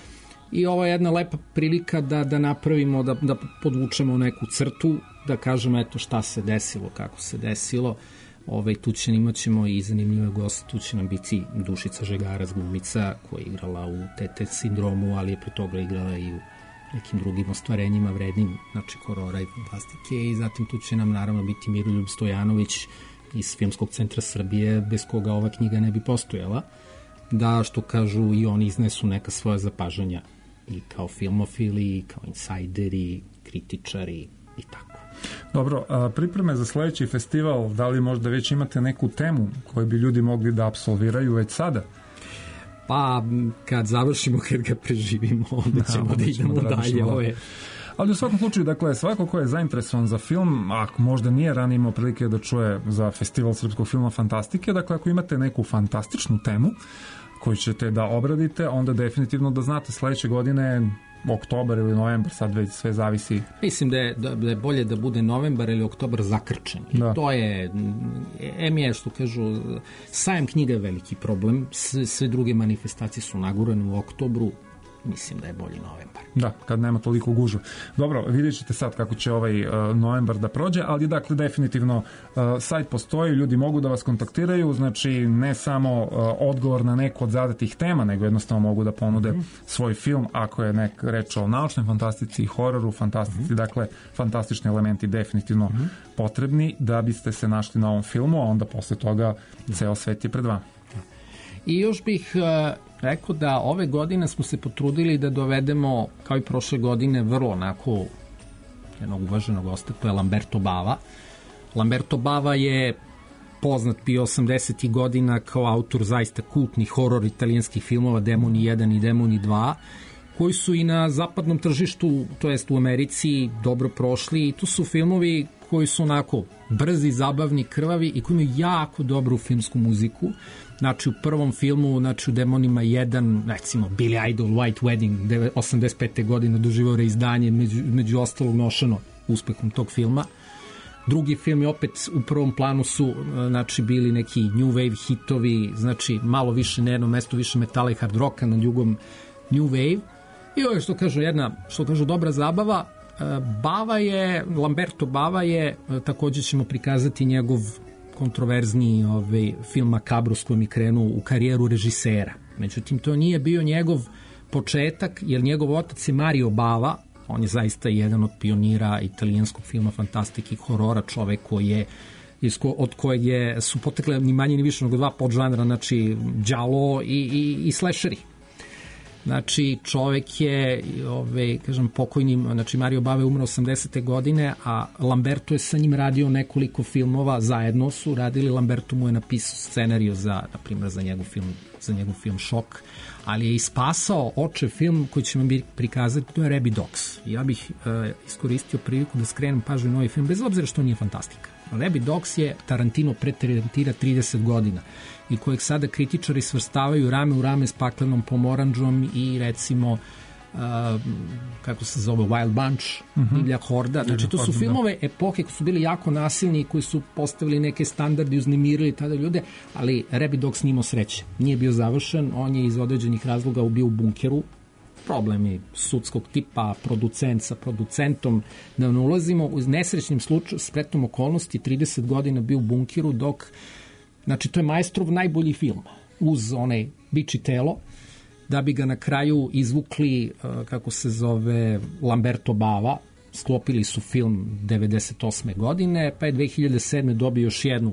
I ovo je jedna lepa prilika da napravimo, da podvučemo neku crtu, da kažemo eto šta se desilo, kako se desilo. Tu imat ćemo i zanimljive goste, tu će nam biti Dušica Žegarac, glumica koja je igrala u TT sindromu, ali je pre toga igrala i u nekim drugim ostvarenjima vrednim, znači Horora i Fantastike, i zatim tu će nam naravno biti Miroljub Stojanović iz Filmskog centra Srbije, bez koga ova knjiga ne bi postojala, da, što kažu, i oni iznesu neka svoja zapažanja i kao filmofili, kao insajderi, kritičari i tako. Dobro, a pripreme za sledeći festival, da li možda već imate neku temu koju bi ljudi mogli da apsolviraju već sada? Pa, kad završimo, kad ga preživimo, onda ćemo da idemo dalje. Ali u svakom slučaju, dakle, svako ko je zainteresovan za film, ako možda nije ranije imao prilike da čuje za Festival srpskog filma Fantastike, dakle, ako imate neku fantastičnu temu koju ćete da obradite, onda definitivno da znate sledeće godine oktobar ili novembar, sad već sve zavisi. Mislim da je bolje da bude novembar ili oktobar zakrčen. Da. To je, što kažu, sajam knjiga je veliki problem, sve druge manifestacije su nagurane u oktobru, mislim da je bolji novembar. Da, kad nema toliko gužu. Dobro, vidjet ćete sad kako će ovaj novembar da prođe, ali dakle definitivno sajt postoji, ljudi mogu da vas kontaktiraju, znači ne samo odgovor na neku od zadatih tema, nego jednostavno mogu da ponude svoj film, ako je reč o naučnoj fantastici, hororu, fantastici, dakle fantastični elementi definitivno potrebni da biste se našli na ovom filmu, a onda posle toga ceo svet je pred vama. I još bih rekao da ove godine smo se potrudili da dovedemo, kao i prošle godine, vrlo onako jednog uvaženog gosta, to je Lamberto Bava. Lamberto Bava je poznat bio 80. godina kao autor zaista kultnih horor italijanskih filmova Demoni 1 i Demoni 2, koji su i na zapadnom tržištu, to jest u Americi, dobro prošli, i to su filmovi koji su onako brzi, zabavni, krvavi i koji imaju jako dobru filmsku muziku. Znači u prvom filmu, znači u Demonima 1, recimo Billy Idol, White Wedding, 85. godine doživao reizdanje, među ostalog nošeno uspehom tog filma. Drugi film je opet u prvom planu su znači bili neki New Wave hitovi, znači malo više na jednom mestu, više metala i hard rocka nad jugom New Wave. I ovo je što kažu dobra zabava. Lamberto Bava je, takođe ćemo prikazati njegov kontroverzni film Makabro s kojim je krenuo u karijeru režisera. Međutim, to nije bio njegov početak, jer njegov otac je Mario Bava, on je zaista jedan od pionira italijanskog filma fantastike i horora, čovek koji je od kojeg su potekle ni manje ni više nego dva podžanra, znači đalo i slasheri. Znači, čovek je, kažem, pokojnim, znači Mario Bava je umro 80. godine, a Lamberto je sa njim radio nekoliko filmova, zajedno su radili, Lamberto mu je napisao scenariju za, na primjer, za njegov film Šok, ali je ispasao oče film koji ćemo prikazati, to je Rabid Dogs. Ja bih iskoristio priliku da skrenem pažnju na ovaj film, bez obzira što nije fantastika. Rabid Dogs je Tarantino pre Tarantira 30 godina i kojeg sada kritičari svrstavaju rame u rame s Paklenom pomoranđom i recimo kako se zove Wild Bunch, Divlja horda. Znači to su filmove epohe koji su bili jako nasilni i koji su postavili neke standarde i uznemirili tada ljude, ali Rabid Dogs nije imao sreće. Nije bio završen, on je iz određenih razloga ubio u bunkeru. Problem je sudskog tipa, producent sa producentom, da ne ulazimo u nesrećnim slučaju, spretnom okolnosti, 30 godina bio u bunkeru dok, znači to je Maestrov najbolji film uz onaj Biči telo, da bi ga na kraju izvukli, kako se zove, Lamberto Bava, sklopili su film 98. godine, pa je 2007. dobio još jednu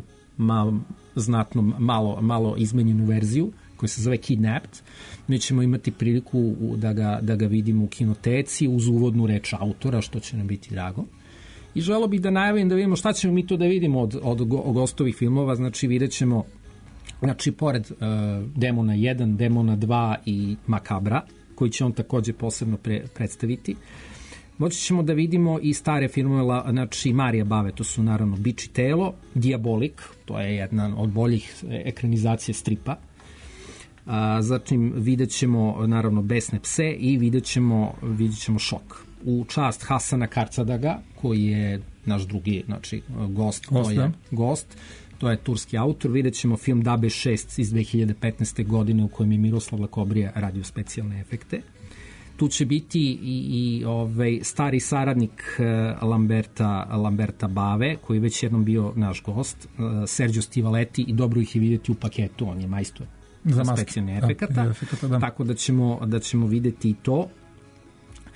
malo izmenjenu verziju, koja se zove Kidnapped. Mi ćemo imati priliku da ga vidimo u kinoteci uz uvodnu reč autora, što će nam biti drago. I želo bih da najavim da vidimo šta ćemo mi to da vidimo od gostovih filmova. Znači vidjet ćemo, znači pored Demona 1, Demona 2 i Makabra, koji će on takođe posebno predstaviti, moći ćemo da vidimo i stare filmove, znači Marija Bave, to su naravno Bič i telo, Diabolik, to je jedna od boljih ekranizacija stripa. Zatim vidjet ćemo naravno Besne pse i vidjet ćemo Šok. U čast Hasana Karcadaga, koji je naš drugi, znači gost, to je turski autor. Vidjet ćemo film Dabe 6 iz 2015. godine u kojem je Miroslav Lakobrija radio specijalne efekte. Tu će biti i stari saradnik Lamberta Bave, koji je već jednom bio naš gost, Sergio Stivaleti, i dobro ih je vidjeti u paketu, on je majstor za specijalne efekata, tako da ćemo videti i to.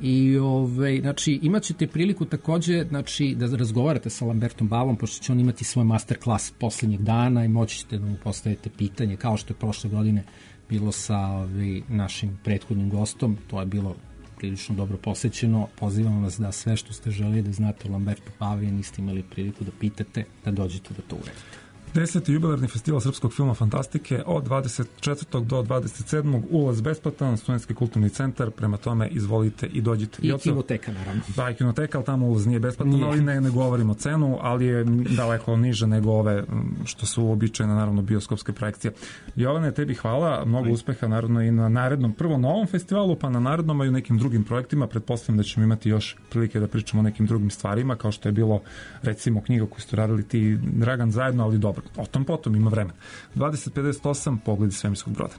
I znači imat ćete priliku takođe znači da razgovarate sa Lambertom Bavom, pošto će on imati svoj masterclass poslednjeg dana i moći ćete da mu postavite pitanje, kao što je prošle godine bilo sa našim prethodnim gostom. To je bilo prilično dobro posećeno. Pozivam vas da sve što ste želeli da znate o Lambertu Bavi, niste imali priliku da pitate, da dođete da to uredite. 10. jubilarni festival srpskog filma Fantastike od 24. do 27. ulaz besplatan, Studentski kulturni centar, prema tome izvolite i dođite. I kinoteka, naravno. Da, i kinoteka, ali tamo ulaz nije besplatan, ali ne govorimo cenu, ali je daleko niže nego ove što su uobičajene, naravno, bioskopske projekcije. Jovane, tebi hvala, mnogo uspeha, naravno, i na narednom, prvo na ovom festivalu, pa na narednom, a i u nekim drugim projektima. Pretpostavljam da ćemo imati još prilike da pričamo o nekim drugim stvarima, kao što je bilo, recimo, knjiga koju ste radili ti i Dragan zajedno, ali dobro. O tom potom ima vremena. 2058, Pogledi svemirskog broda.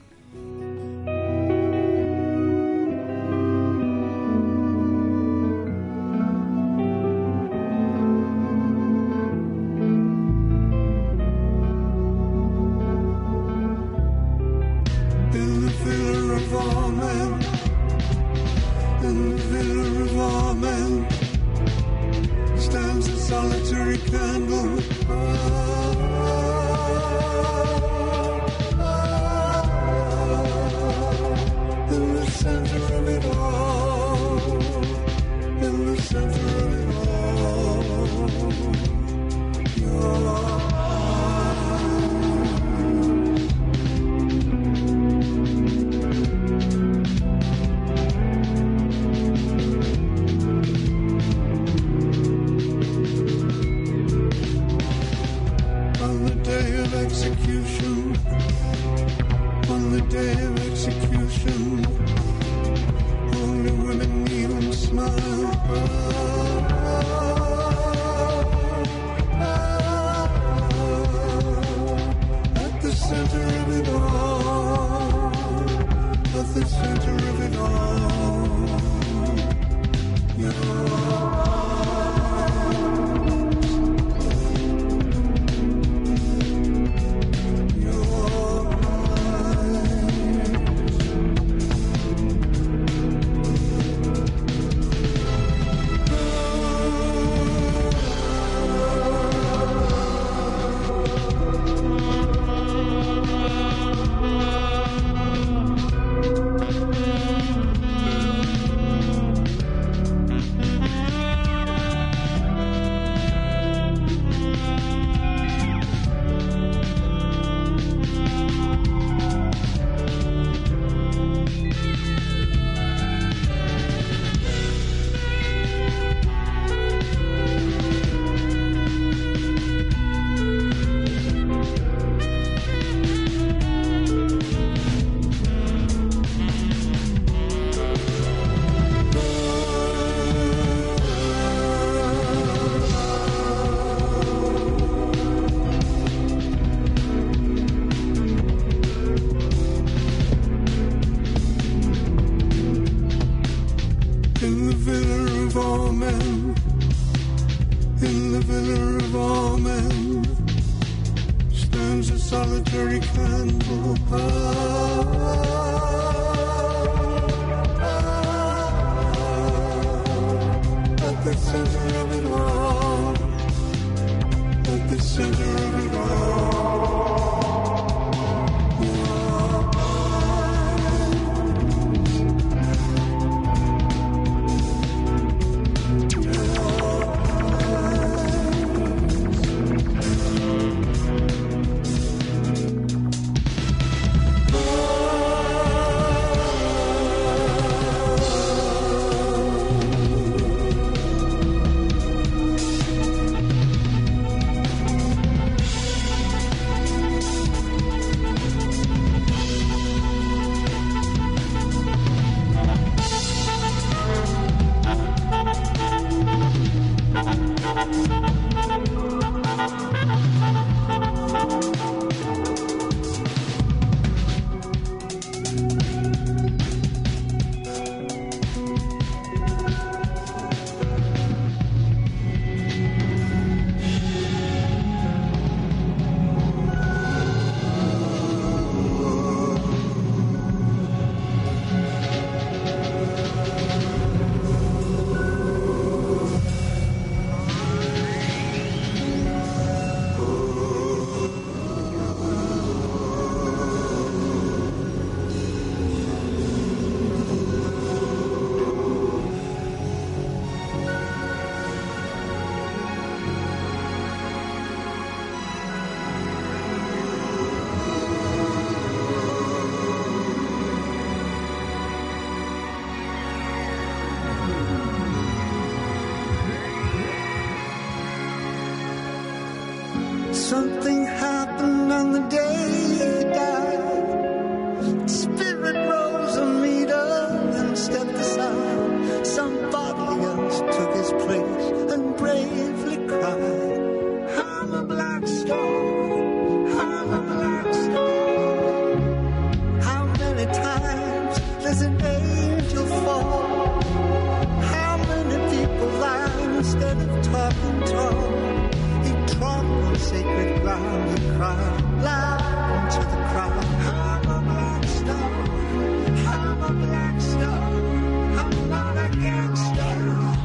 Something happened on the day he died. Spirit rose a meter and stepped aside. Somebody else took his place and bravely cried. I'm a black star, I'm a black star. How many times does an angel fall? How many people lie instead of talking tall? He trod on sacred ground, he cried loud into the crowd. I'm a black star, I'm a black star, I'm not a gangster.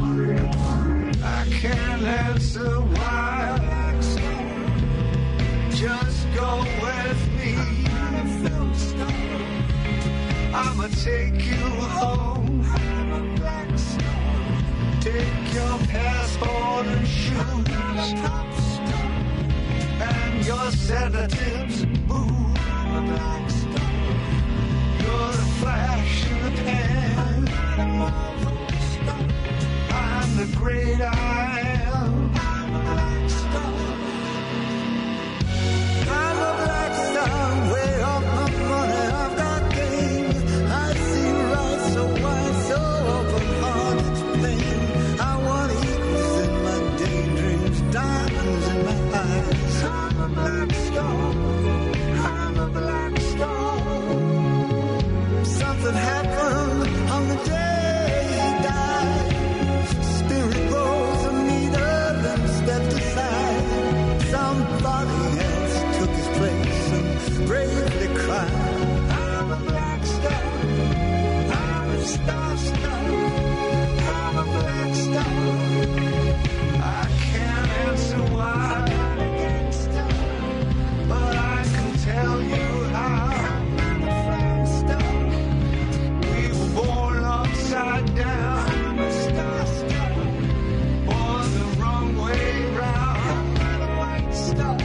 I can't answer why. Just go with me. I'ma take you home. Take your passport and shoes and your sedatives. Move. You're the flash in the pan. I'm the great I am. I'm a black star, way off my money, I've got games. I see right so wide, so open heart, it's plain. I want eagles in my daydreams, diamonds in my eyes. I'm a black star, I'm a black star. Something happened on the day he died. Spirit rose a meter and stepped aside. Somebody else took his place and bravely cried. I'm a black star, I'm a star, I'm a black star. I can't answer why, but I can tell you how. We were born upside down, born the wrong way round. I'm a white star.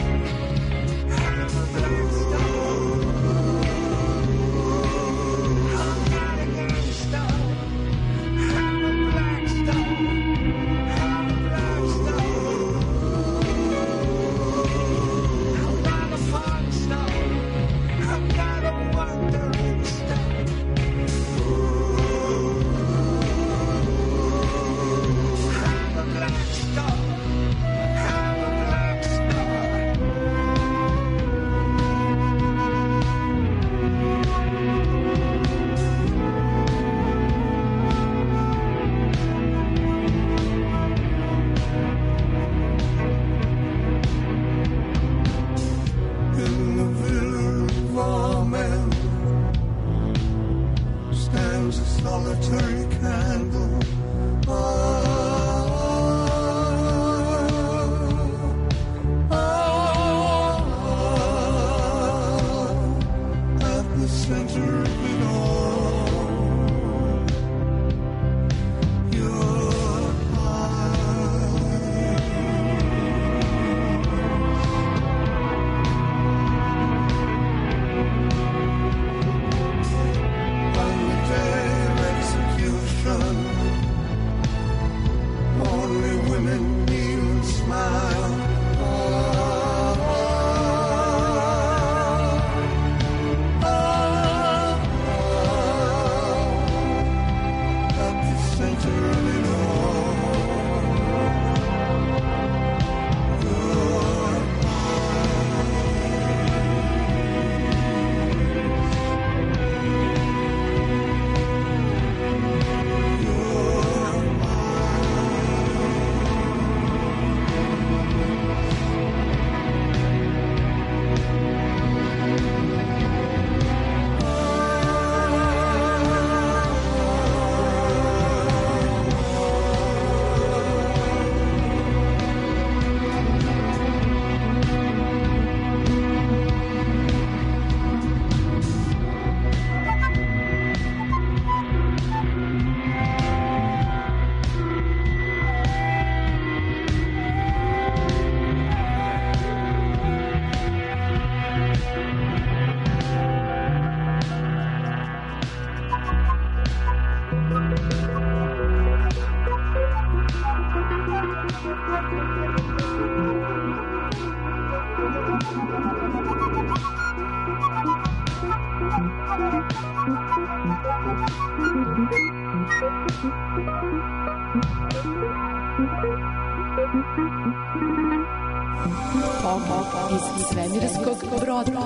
Iz svemirskog broda.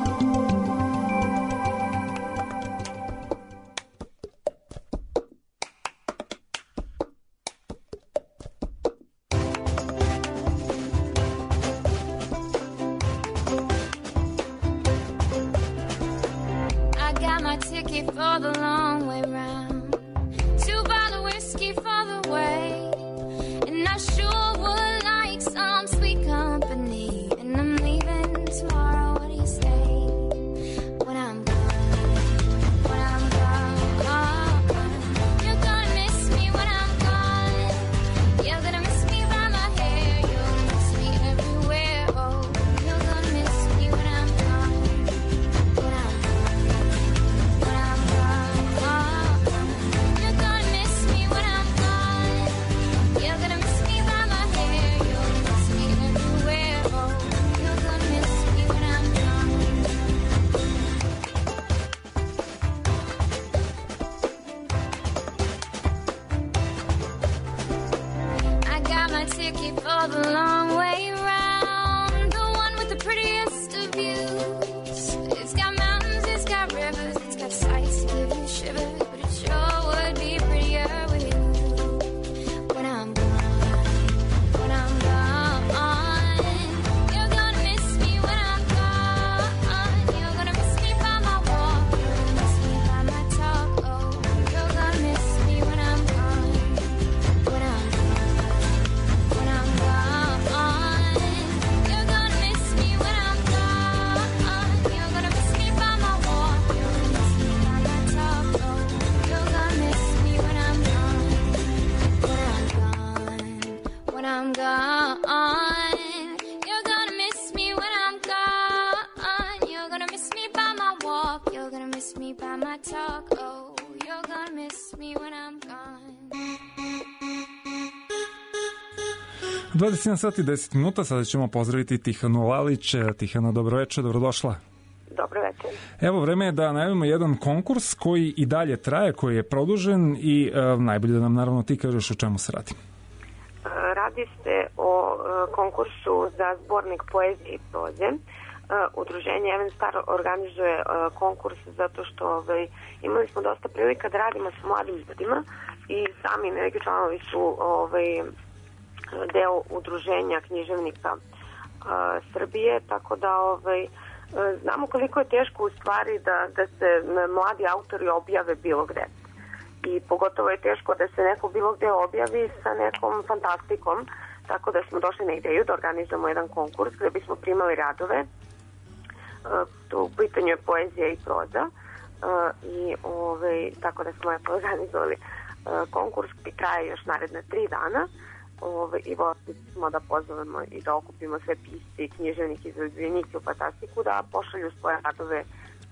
I got my ticket for the long way round. 2 bottle whiskey for the way. And I sure would like some sweet company. And I'm leaving tomorrow. What do you say? When I'm gone, when I'm gone, you're gonna miss me when I'm gone. You're gonna miss me by my hair. You're gonna miss me everywhere. Oh, you're gonna miss me when I'm gone. When I'm when I'm gone, you're gonna miss me when I'm gone. You're gonna miss me by my hair. You're gonna miss me everywhere. Oh, you're gonna miss me when I'm gone. I got my ticket for the long way round, the one with the prettiest of views. It's got mountains, it's got rivers, it's got sights to give you shivers, but it sure would be prettier with you. When I'm gone, when I'm gone, you're gonna miss me when I'm gone. You're gonna miss me by my walk, you're gonna miss me by my talk. Oh, you're gonna miss me when I'm gone. When I'm when I'm gone, you're gonna miss me when I'm gone. You're gonna miss me by my walk, you're gonna miss me by my talk. Oh, you're gonna miss me when I'm gone. When I'm gone, when I'm gone, you're gonna miss me when I'm gone. You're gonna miss me by my walk, you're gonna miss me by my talk. Oh, you're gonna miss me when I'm gone. 21 sati 10 minuta, sada ćemo pozdraviti Tihanu Lalić. Tihana, dobroveče, dobrodošla. Dobro večer. Evo, vreme je da najavimo jedan konkurs koji i dalje traje, koji je produžen i najbolje da nam naravno ti kažeš o čemu se radi. Radi se o konkursu za zbornik poezije i proze. Udruženje Even Star organizuje konkurs zato što imali smo dosta prilika da radimo sa mladim ljudima i sami neki članovi su deo udruženja književnika Srbije, tako da znamo koliko je teško u stvari da se mladi autori objave bilo gde. I pogotovo je teško da se neko bilo gde objavi sa nekom fantastikom, tako da smo došli na ideju da organizujemo jedan konkurs gde bismo primali radove. U pitanju je poezija i proza i tako da smo organizovali konkurs koji traje još naredne 3 dana. I volili smo da pozovemo i da okupimo sve pisci, književnike, izvedbenike u fantastiku da pošalju svoje radove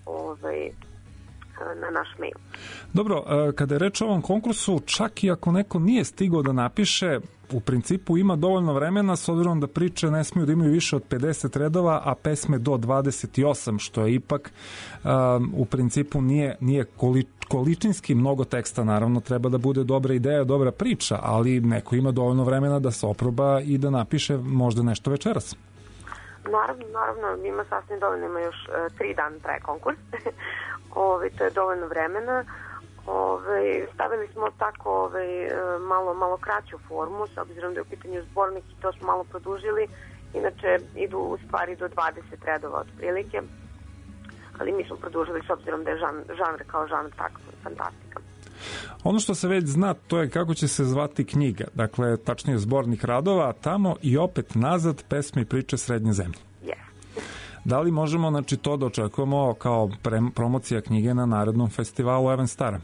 na naš mail. Dobro, kada je reč o ovom konkursu, čak i ako neko nije stigao da napiše, u principu ima dovoljno vremena, s obzirom da priče ne smiju da imaju više od 50 redova, a pesme do 28, što je ipak u principu nije količinski mnogo teksta, naravno treba da bude dobra ideja, dobra priča, ali neko ima dovoljno vremena da se oproba i da napiše možda nešto večeras. Naravno, ima sasvim dovoljno, ima još 3 dana traje konkurs. To je dovoljno vremena. Stavili smo tako malo kraću formu, s obzirom da je u pitanju zbornik i to smo malo produžili. Inače, idu u stvari do 20 redova otprilike, ali mi smo produžili s obzirom da je žanr kao žanr tako fantastika. Ono što se već zna, to je kako će se zvati knjiga, dakle, tačnije zbornik radova, tamo i opet nazad, pesme i priče srednje zemlje. Yes. Da li možemo, to da očekujemo kao promocija knjige na narednom festivalu Even Stara?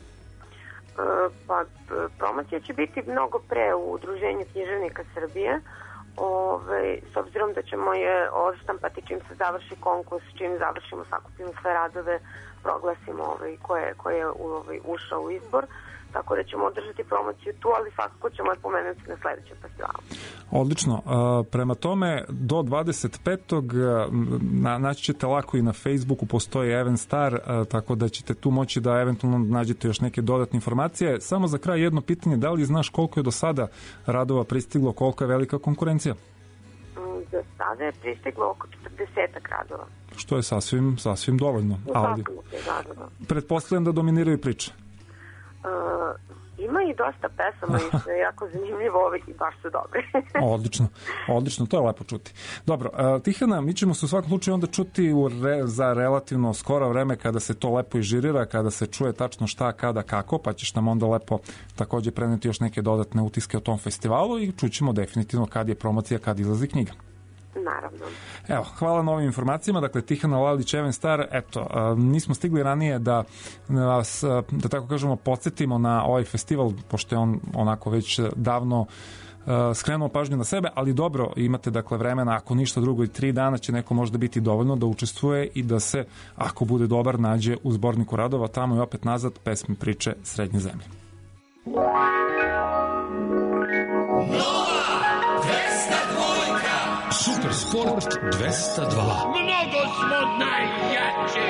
Promocija će biti mnogo pre u Udruženju književnika Srbije, s obzirom da ćemo je odštampati čim se završi konkurs, čim završimo, sakupimo sve radove, proglasimo ko je ušao u izbor. tako da ćemo održati promociju tu, ali svakako ćemo je pomenuti na sledećem festivalu. Odlično. Prema tome, do 25. naći ćete lako i na Facebooku, postoji Event Star, tako da ćete tu moći da eventualno nađete još neke dodatne informacije. Samo za kraj jedno pitanje, da li znaš koliko je do sada radova pristiglo, koliko je velika konkurencija? Za sada je pristiglo oko 40 radova. Što je sasvim dovoljno. Ali pretpostavljam da dominiraju priče. Ima i dosta pesama i što je jako zanimljivo i baš su dobre. Odlično, to je lepo čuti. Dobro, Tihana, mi ćemo se u svakom slučaju onda čuti za relativno skoro vreme kada se to lepo ižirira, kada se čuje tačno šta, kada, kako, pa ćeš nam onda lepo takođe preneti još neke dodatne utiske o tom festivalu i čućemo definitivno kad je promocija, kad izlazi knjiga. Naravno. Evo, hvala na ovim informacijama. Dakle, Tihana Lalić, Event Star. Eto, nismo stigli ranije da vas, da tako kažemo, podsjetimo na ovaj festival, pošto je on onako već davno skrenuo pažnju na sebe, ali dobro, imate dakle vremena, ako ništa drugo i 3 dana će neko možda biti dovoljno da učestvuje i da se, ako bude dobar, nađe u zborniku radova tamo i opet nazad pesme, priče Srednje zemlje. Super Sport 202. Mnogo smo najjači.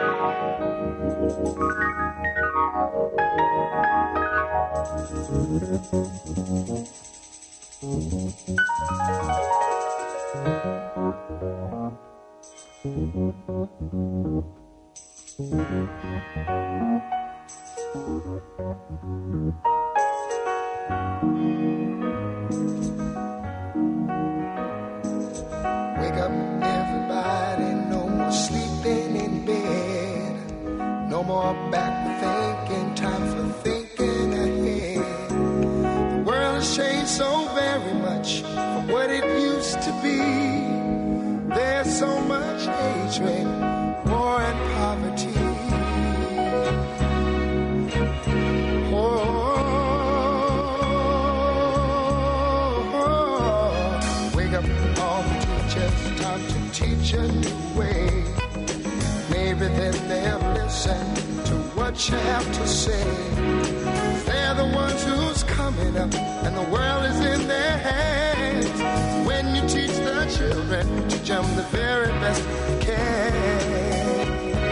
Wake up, everybody, no more sleeping in bed. No more back thinking, time for thinking ahead. The world has changed so very much from what it used to be. There's so much hatred, war and poverty. Wake up, all the teachers, time to teach a new way. Maybe then they'll listen to what you have to say. They're the ones who's coming up, and the world is in their hands. When you teach the children, teach them the very best you can.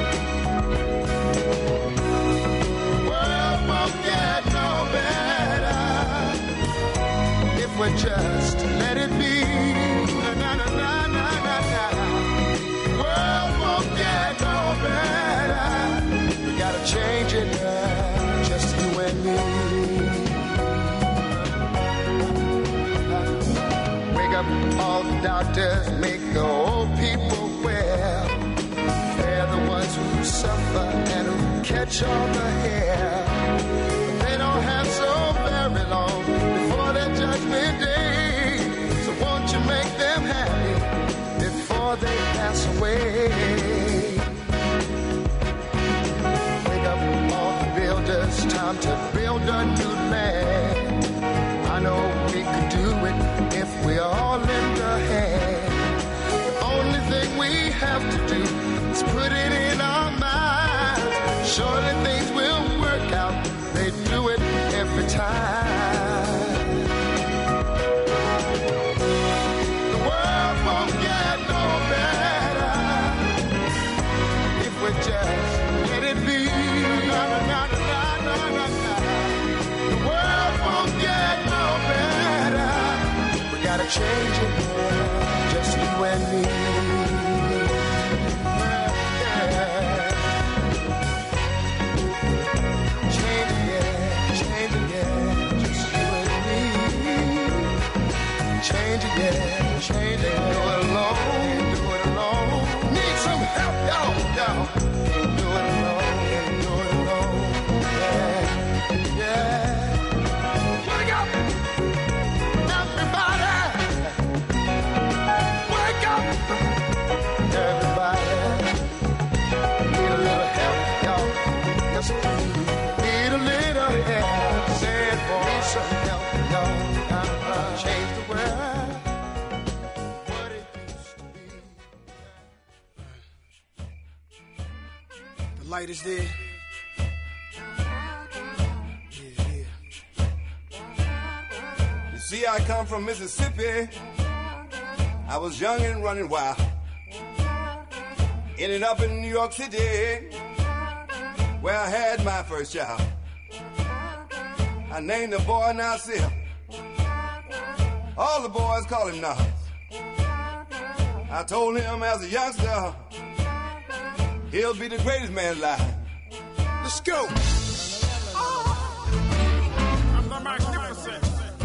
The world won't get no better if we just let it be. Na, na, na, na, na, na. The world won't get no better. We gotta change it now, just you and me. Wake up, all the doctors, make the old people well. They're the ones who suffer and who catch all the hair. They don't have so very long before their judgment day. So won't you make them happy before they pass away? Wake up, all the builders, time to build a new land. I know we could do it if we all lend a hand. The only thing we have to do is put it in our minds. Surely things will work out. They do it every time. The world won't get no better if we just let it be. Na, na, na, na, na, na, na. The world won't get no better. We gotta change it now, just you and me. Change it, yeah, change it, do it alone, need some help, y'all, can't do it alone, yeah, wake up, everybody, wake up, everybody, need a little help, y'all, yes, need a little help, send for me some help, y'all, change the world, what it used to be. The light is there. Yeah. See, I come from Mississippi. I was young and running wild. Ended up in New York City, where I had my first child. I named the boy Nasir. All the boys call him Nas. I told him as a youngster, he'll be the greatest man alive. Let's go. I'm the magnificent.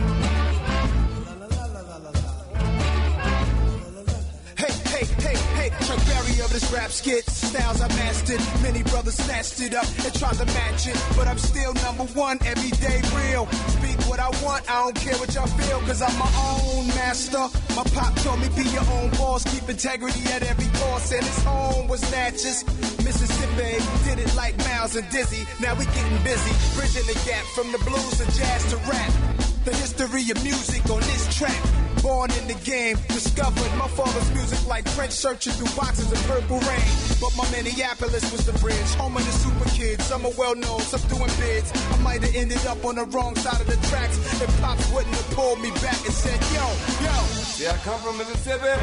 Hey, Chuck Berry of this rap skit. Styles I mastered, many brothers snatched it up and tried to match it. But I'm still number one, everyday real. Speak what I want, I don't care what y'all feel, cause I'm my own master. My pop told me be your own boss, keep integrity at every cost. And his home was Natchez, Mississippi. Did it like Miles and Dizzy, now we getting busy. Bridging the gap from the blues to jazz to rap. The history of music on this track. Born in the game, discovered my father's music like French searching through boxes of Purple Rain. But my Minneapolis was the bridge, home of the super kids. Some are well known, some doing bids. I might have ended up on the wrong side of the tracks if Pops wouldn't have pulled me back and said, yo. See, I come from Mississippi.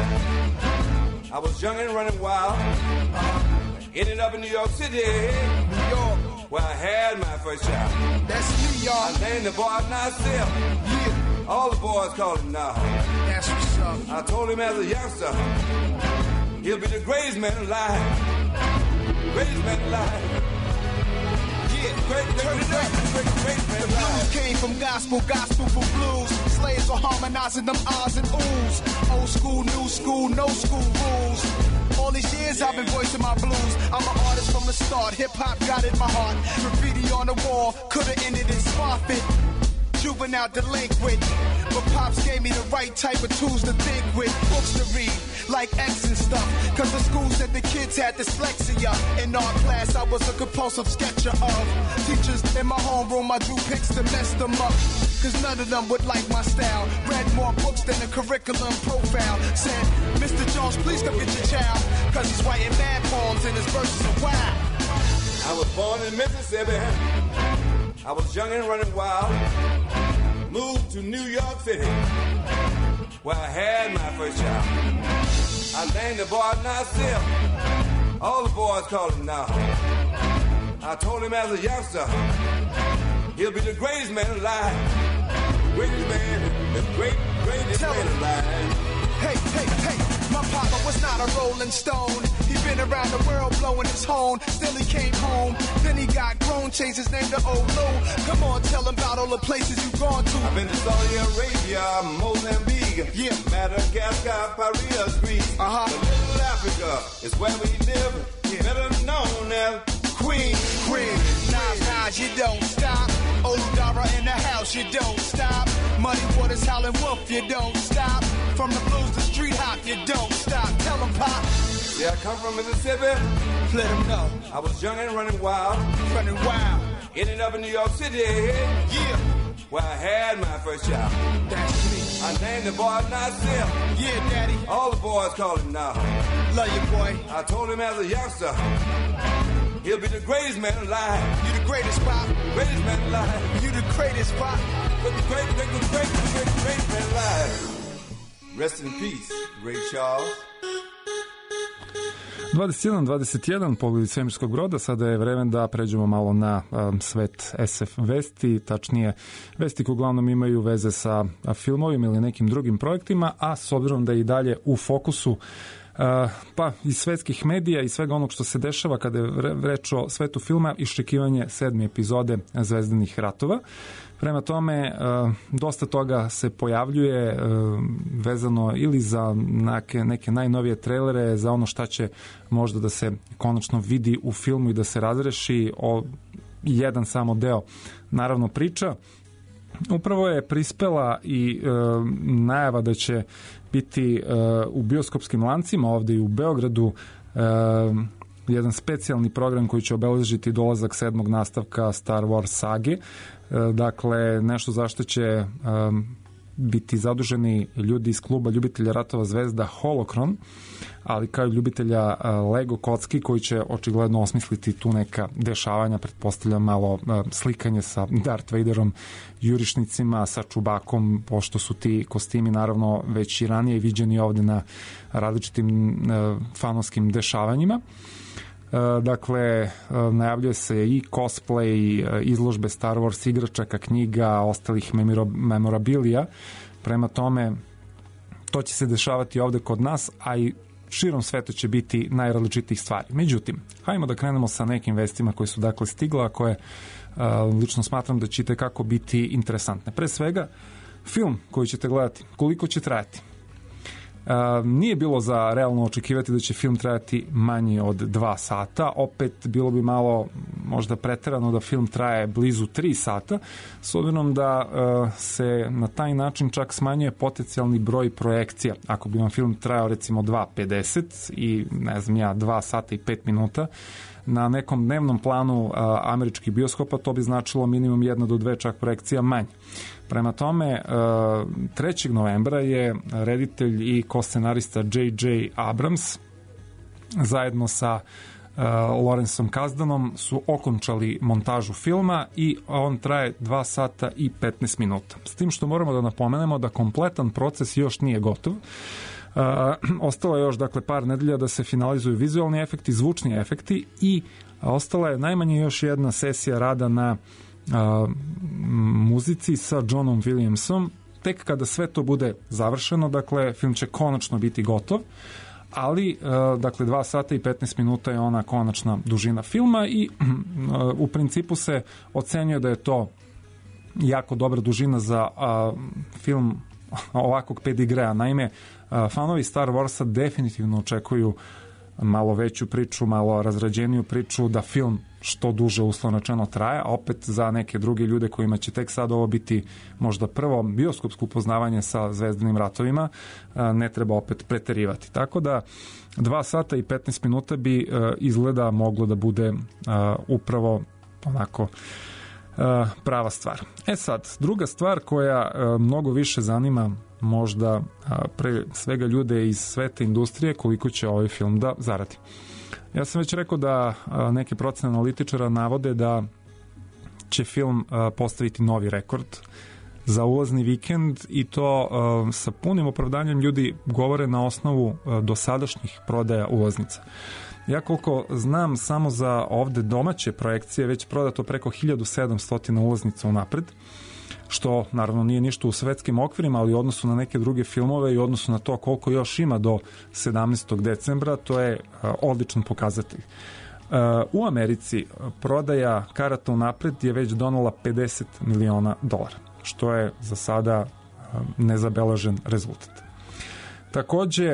I was young and running wild. Ended up in New York City, New York, where I had my first child. That's me, y'all. I named the boy Nasir. Yeah. All the boys call him Nas. That's what's up. I told him as a youngster, he'll be the greatest man alive. Greatest man alive. Yeah, great man alive. The blues came from gospel for blues. Slaves are harmonizing them ahs and oohs. Old school, new school, no school rules. All these years I've been voicing my blues. I'm an artist from the start. Hip-hop got in my heart. Graffiti on the wall, could've ended in spot fit. Juvenile delinquent, but Pops gave me the right type of tools to think with. Books to read, like X and stuff, cause the school said the kids had dyslexia. In art class I was a compulsive sketcher of teachers in my homeroom. I drew pics to mess them up, cause none of them would like my style. Read more books than the curriculum profile. Said, Mr. Jones, please come get your child, cause he's writing mad poems and his verses are wild. I was born in Mississippi. I was young and running wild. Moved to New York City, where I had my first child. I named the boy Nasir. All the boys call him Nas. I told him as a youngster, he'll be the greatest man alive. Greatest man, the greatest man alive. Hey, my papa was not a rolling stone. He been around the world blowing his horn. Still he came home. Then he got grown, changed his name to Olu. Come on, tell him about all the places you've gone to. I've been to Saudi Arabia, Mozambique, yeah, Madagascar, Paris, Greece. The Little Africa is where we live, yeah, better known as Queen. Nas, you don't stop. Oludara in the house, you don't stop. Muddy Waters, Howlin' Wolf, you don't stop. From the blues to street hop, you don't stop. Tell them, Pop. Yeah, I come from Mississippi. Let them know. I was young and running wild. Ended up in New York City, yeah, where I had my first child. That's me. I named the boy Nasir. Yeah, Daddy. All the boys call him Nas. Love you, boy. I told him as a youngster, he'll be the greatest man alive. You the greatest, Pop. Greatest man alive. You the greatest, Pop. But the great man alive. Rest in peace, Ray Charles. 21, pogledi svemirskog broda. Sada je vreme da pređemo malo na svet SF vesti, tačnije vesti koje uglavnom imaju veze sa filmovima ili nekim drugim projektima, a s obzirom da je i dalje u fokusu pa iz svetskih medija i svega onog što se dešava kada je reč o svetu filma, iščekivanje 7. epizode Zvezdanih ratova. Prema tome, dosta toga se pojavljuje vezano ili za neke najnovije trailere, za ono šta će možda da se konačno vidi u filmu i da se razreši o jedan samo deo, naravno, priča. Upravo je prispela i najava da će biti u bioskopskim lancima ovde i u Beogradu jedan specijalni program koji će obeležiti dolazak 7. nastavka Star Wars sage. Dakle, nešto zašto će biti zaduženi ljudi iz kluba ljubitelja ratova zvezda Holocron, ali kao i ljubitelja Lego kocki koji će očigledno osmisliti tu neka dešavanja, pretpostavljam malo slikanje sa Darth Vaderom, jurišnicima, sa Čubakom, pošto su ti kostimi naravno već i ranije viđeni ovde na različitim fanovskim dešavanjima. Dakle, najavljuje se i cosplay, izložbe Star Wars igračaka, knjiga, ostalih memorabilija. Prema tome, to će se dešavati ovde kod nas, a i širom sveta će biti najrazličitijih stvari. Međutim, hajmo da krenemo sa nekim vestima koje su dakle stigla, koje lično smatram da će itekako biti interesantne. Pre svega, film koji ćete gledati, koliko će trajati? Nije bilo za realno očekivati da će film trajati manje od 2 sata, opet bilo bi malo možda preterano da film traje blizu 3 sata, s obzirom da se na taj način čak smanjuje potencijalni broj projekcija. Ako bi vam film trajao recimo 2:50 i ne znam ja 2 sata i 5 minuta, na nekom dnevnom planu američkih bioskopa to bi značilo minimum 1 do 2 čak projekcija manje. Prema tome, 3. novembra je reditelj i ko-scenarista J.J. Abrams zajedno sa Lawrenceom Kasdanom su okončali montažu filma i on traje 2 sata i 15 minuta. S tim što moramo da napomenemo da kompletan proces još nije gotov. Ostalo je još dakle par nedelja da se finalizuju vizualni efekti, zvučni efekti i ostala je najmanje još jedna sesija rada na muzici sa Johnom Williamsom. Tek kada sve to bude završeno, dakle film će konačno biti gotov, ali dakle 2 sata i 15 minuta je ona konačna dužina filma i u principu se ocenjuje da je to jako dobra dužina za film ovakvog pedigrea. Naime, fanovi Star Warsa definitivno očekuju malo veću priču, malo razrađeniju priču, da film što duže uslovno rečeno traje, a opet za neke druge ljude kojima će tek sad ovo biti možda prvo bioskopsko upoznavanje sa Zvezdanim ratovima, ne treba opet preterivati. Tako da 2 sata i 15 minuta bi izgleda moglo da bude upravo onako prava stvar. Sad, druga stvar koja mnogo više zanima možda pre svega ljude iz sveta industrije, koliko će ovaj film da zaradi. Ja sam već rekao da neke procene analitičara navode da će film postaviti novi rekord za ulazni vikend i to sa punim opravdanjem. Ljudi govore na osnovu dosadašnjih prodaja ulaznica. Ja koliko znam, samo za ovde domaće projekcije već prodato preko 1700 ulaznica unapred, što naravno nije ništa u svetskim okvirima, ali u odnosu na neke druge filmove i u odnosu na to koliko još ima do 17. decembra, to je odličan pokazatelj. U Americi prodaja karata unapred je već donela $50 miliona, što je za sada nezabeležen rezultat. Takođe,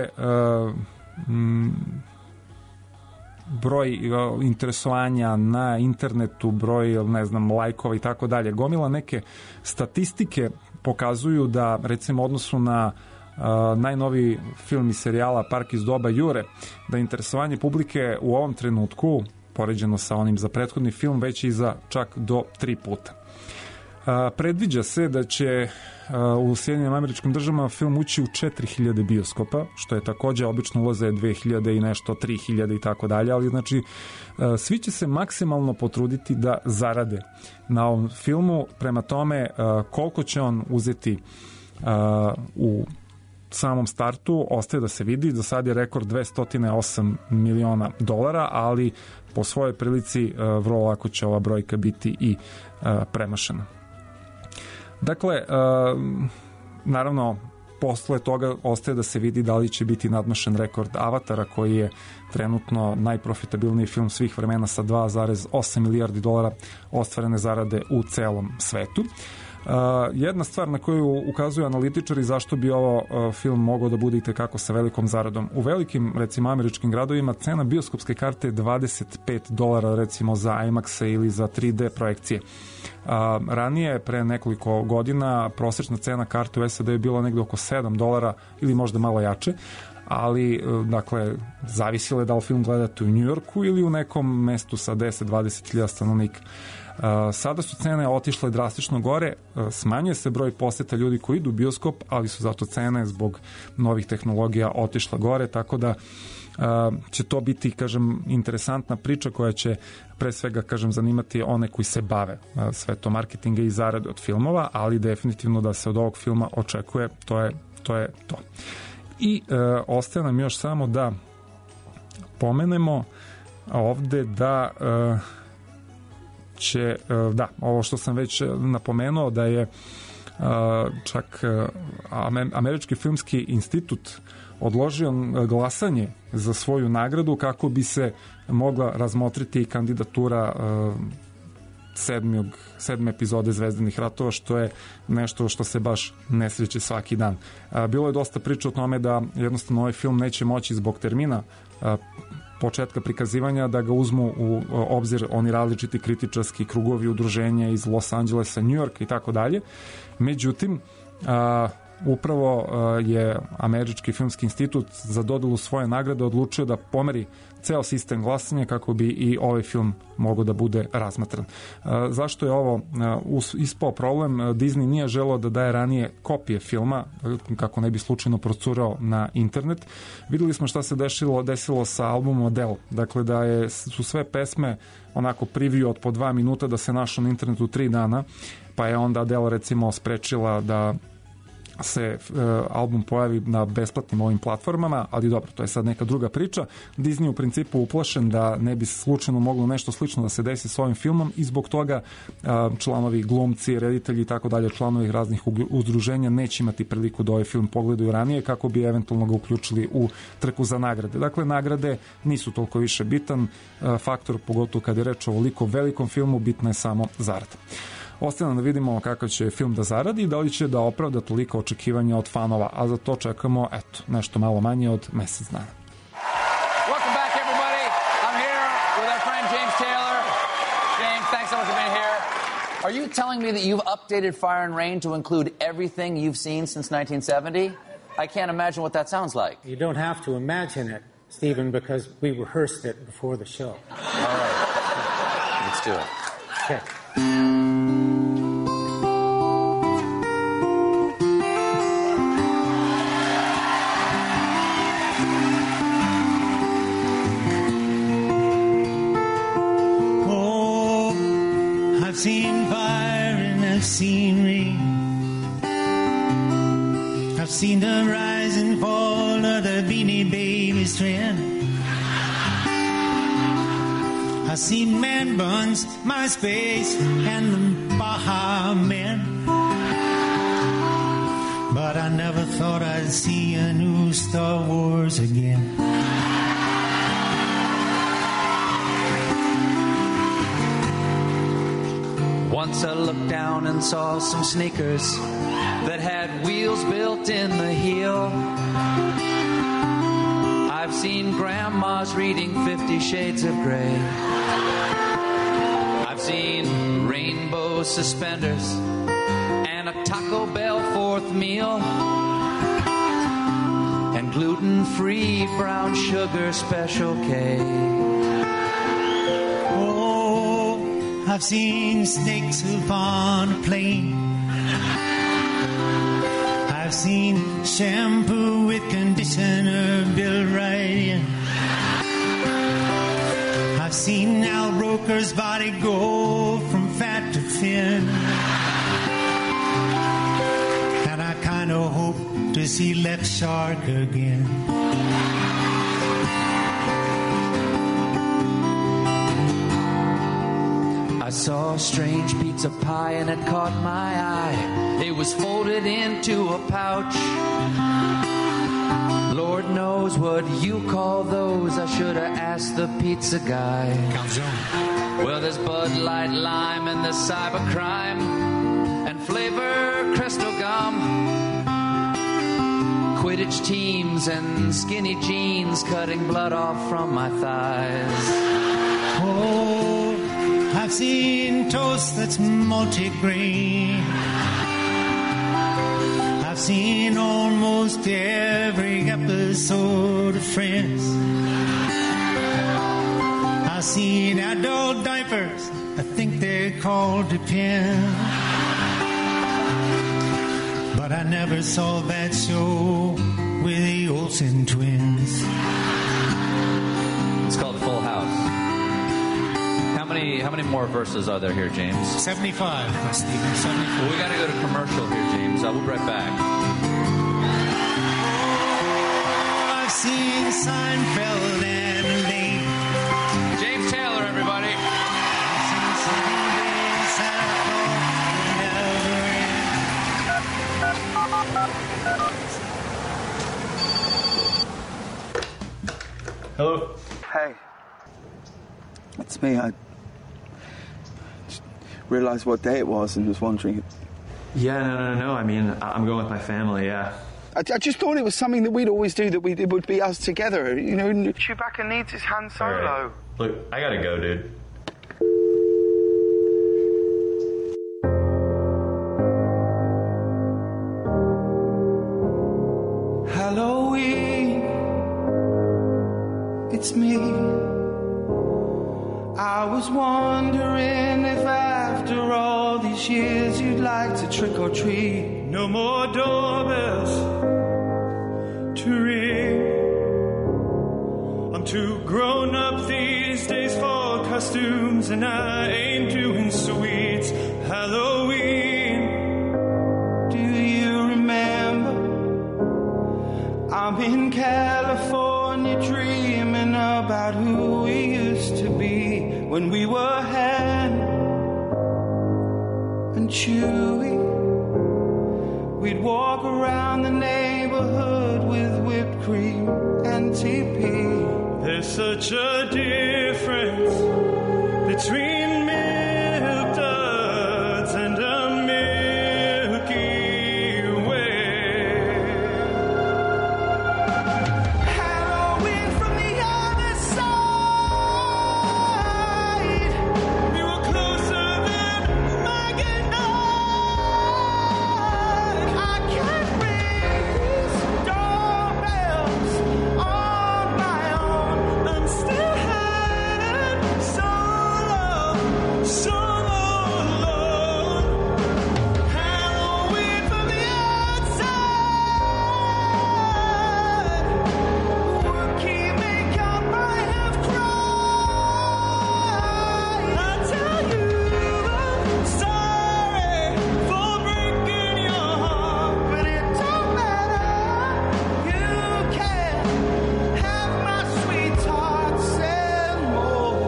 broj interesovanja na internetu, broj, ne znam, lajkova i tako dalje. Gomila neke statistike pokazuju da, recimo, odnosu na najnoviji film iz serijala Park iz doba Jure, da interesovanje publike u ovom trenutku, poređeno sa onim za prethodni film, već i za čak do 3 puta. Predviđa se da će u Sjedinjenim Američkim Državama film ući u 4000 bioskopa, što je takođe obično ulaze 2000 i nešto, 3000 i tako dalje, ali znači svi će se maksimalno potruditi da zarade na ovom filmu. Prema tome, koliko će on uzeti u samom startu ostaje da se vidi. Do sad je rekord $208 miliona, ali po svojoj prilici vrlo lako će ova brojka biti i premašena. Dakle, naravno, posle toga ostaje da se vidi da li će biti nadmašen rekord Avatara, koji je trenutno najprofitabilniji film svih vremena sa $2,8 milijardi ostvarene zarade u celom svetu. Jedna stvar na koju ukazuju analitičari zašto bi ovo film mogao da bude i tekako sa velikom zaradom. U velikim, recimo, američkim gradovima cena bioskopske karte je $25 recimo za IMAX-e ili za 3D projekcije. Ranije, pre nekoliko godina, prosečna cena karte u SAD je bila negde oko $7 ili možda malo jače, ali dakle zavisilo je da li film gledate u Njujorku ili u nekom mestu sa 10-20 hiljada stanovnika. Sada su cene otišle drastično gore, smanjuje se broj poseta ljudi koji idu u bioskop, ali su zato cene zbog novih tehnologija otišle gore, tako da će to biti, kažem, interesantna priča koja će pre svega, kažem, zanimati one koji se bave sve to marketinga i zarade od filmova, ali definitivno da se od ovog filma očekuje, to je to. I ostaje nam još samo da pomenemo ovde da će, da, ovo što sam već napomenuo, da je čak Američki filmski institut odložio glasanje za svoju nagradu kako bi se mogla razmotriti kandidatura sedme epizode Zvezdanih ratova, što je nešto što se baš ne sreće svaki dan. Bilo je dosta priča o tome da jednostavno ovaj film neće moći zbog termina početka prikazivanja da ga uzmu u obzir oni različiti kritičarski krugovi, udruženja iz Los Angelesa, New York i tako dalje. Međutim, upravo je Američki filmski institut za dodelu svoje nagrade odlučio da pomeri ceo sistem glasanja kako bi i ovaj film mogao da bude razmatran. Zašto je ovo ispao problem? Disney nije želeo da daje ranije kopije filma kako ne bi slučajno procurao na internet. Videli smo šta se desilo sa albumom Adele. Dakle, da su sve pesme onako preview od po 2 minuta da se našao na internetu 3 dana, pa je onda Adele recimo sprečila da se album pojavi na besplatnim ovim platformama, ali dobro, to je sad neka druga priča. Disney u principu uplašen da ne bi slučajno moglo nešto slično da se desi s ovim filmom i zbog toga članovi, glumci, reditelji i tako dalje, članovi raznih udruženja neće imati priliku da ovaj film pogledaju ranije kako bi eventualno ga uključili u trku za nagrade. Dakle, nagrade nisu toliko više bitan faktor, pogotovo kad je reč o ovoliko velikom filmu, bitna je samo zarada. Ostaje da vidimo kakav će film da zaradi i da li će da opravda toliko očekivanja od fanova, a za to čekamo, eto, nešto malo manje od mesec dana. Welcome back, everybody. I'm here with our friend James Taylor. James, thanks so much for being here. Are you telling me that you've updated Fire and Rain to include everything you've seen since 1970? I can't imagine what that sounds like. You don't have to imagine it, Stephen, because we rehearsed it before the show. All right. Let's do it. Okay. I've seen fire and I've seen rain. I've seen the rise and fall of the Beanie Babies trend. I've seen man buns, MySpace, and the Baha Men. But I never thought I'd see a new Star Wars again. Once I looked down and saw some sneakers that had wheels built in the heel. I've seen grandmas reading 50 Shades of Grey. I've seen rainbow suspenders and a Taco Bell fourth meal and gluten-free brown sugar Special K. I've seen snakes upon a plane. I've seen shampoo with conditioner built right in. I've seen Al Roker's body go from fat to thin. And I kind of hope to see Left Shark again. I saw a strange pizza pie and it caught my eye. It was folded into a pouch. Lord knows what you call those. I should have asked the pizza guy. Well, there's Bud Light Lime and there's cybercrime and flavor Crystal Gum. Quidditch teams and skinny jeans cutting blood off from my thighs. Oh, I've seen toast that's multi-grain. I've I've seen almost every episode of Friends. I've seen adult diapers, I think they're called Depend. But I never saw that show with the Olsen twins. It's called Full House. How many more verses are there here, James? 75, Stephen, 74. Well, we got to go to commercial here, James. We'll be right back. Oh, I've seen Seinfeld and Elaine. James Taylor, everybody. I've seen Sunday, Santa Claus, Hello. Hey. It's me. I just realized what day it was and was wondering. Yeah, no. I mean, I'm going with my family, yeah. I just thought it was something that we'd always do, it would be us together, you know. Chewbacca needs his Han Solo. Right. Look, I gotta go, dude. Halloween, it's me. I was wondering if after all these years you'd like to trick or treat. No more doorbells to ring. I'm too grown up these days for costumes, and I ain't doing sweets. Halloween, do you remember? I'm in California dreaming about who we used to be when we were Han and Chewie. We'd walk around the neighborhood with whipped cream and TP. There's such a difference between milk duds and a Milky Way. Halloween from the other side. We were closer than Mike and I can't ring these doorbells on my own. I'm still Han Solo alone. Halloween from the outside. Rookie makeup, I have cried. I tell you I'm sorry for breaking your heart, But it don't matter. You can have my sweethearts and more.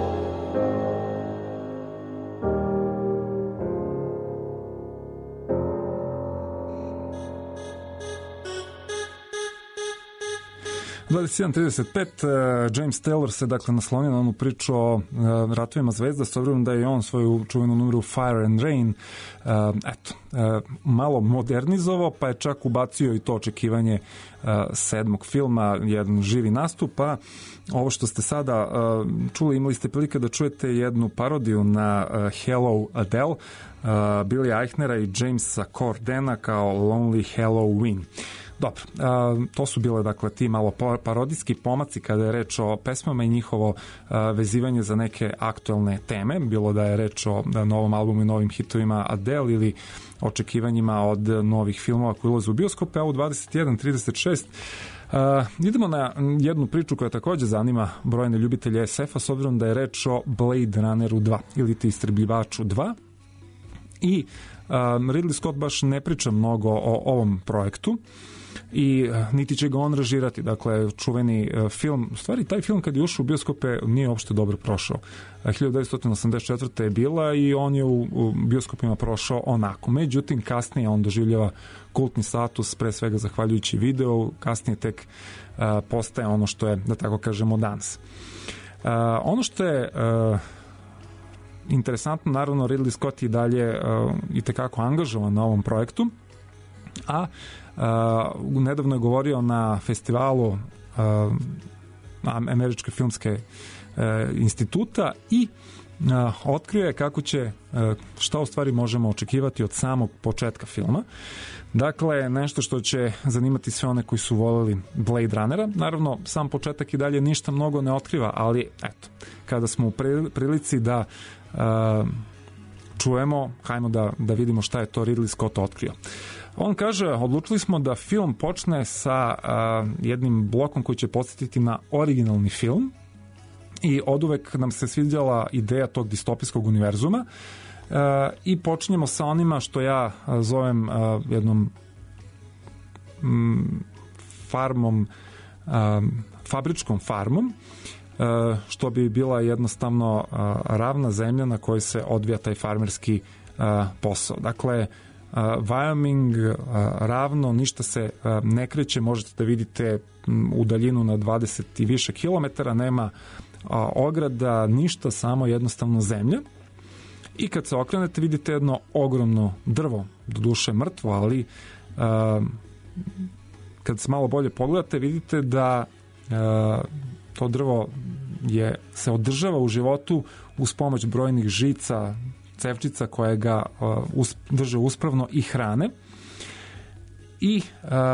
21:35, James Taylor se dakle naslonio na onu priču o ratovima zvezda, s obzirom da je on svoju čuvenu numeru Fire and Rain malo modernizovao, pa je čak ubacio i to očekivanje sedmog filma, jedan živi nastup, a ovo što ste sada čuli, imali ste prilike da čujete jednu parodiju na Hello Adele, Billy Eichnera i Jamesa Cordena kao Lonely Halloween. Dobro, to su bile dakle ti malo parodijski pomaci kada je reč o pesmama i njihovo vezivanje za neke aktuelne teme, bilo da je reč o novom albumu i novim hitovima Adele ili očekivanjima od novih filmova koji ulaze u bioskope, a u 21:36 idemo na jednu priču koja takođe zanima brojne ljubitelje SF-a, s obzirom da je reč o Blade Runneru 2 ili ti Istrebljivaču 2 i Ridley Scott baš ne priča mnogo o ovom projektu i niti će ga on režirati. Dakle, čuveni film, u stvari taj film kad je ušao u bioskope nije uopšte dobro prošao. 1984. je bila i on je u bioskopima prošao onako. Međutim, kasnije on doživljava kultni status, pre svega zahvaljujući videu, kasnije tek postaje ono što je, da tako kažemo, danas. Ono što je interesantno, naravno, Ridley Scott i dalje i tekako angažovan na ovom projektu, a nedavno je govorio na festivalu Američke filmske instituta i otkrio kako će, šta u stvari možemo očekivati od samog početka filma. Dakle, nešto što će zanimati sve one koji su voleli Blade Runnera. Naravno, sam početak i dalje ništa mnogo ne otkriva, ali eto, kada smo u prilici da čujemo, hajmo da vidimo šta je to Ridley Scott otkrio. On kaže, odlučili smo da film počne sa jednim blokom koji će podsjetiti na originalni film i oduvek nam se sviđala ideja tog distopijskog univerzuma i počinjemo sa onima što ja zovem jednom farmom, fabričkom farmom, što bi bila jednostavno ravna zemlja na kojoj se odvija taj farmerski posao. Dakle, Wyoming, ravno, ništa se ne kreće, možete da vidite u daljinu na 20 i više kilometara, nema ograda, ništa, samo jednostavno zemlja. I kad se okrenete vidite jedno ogromno drvo, doduše mrtvo, ali kad se malo bolje pogledate vidite da to drvo se održava u životu uz pomoć brojnih žica, cevčica koje ga drže uspravno i hrane. I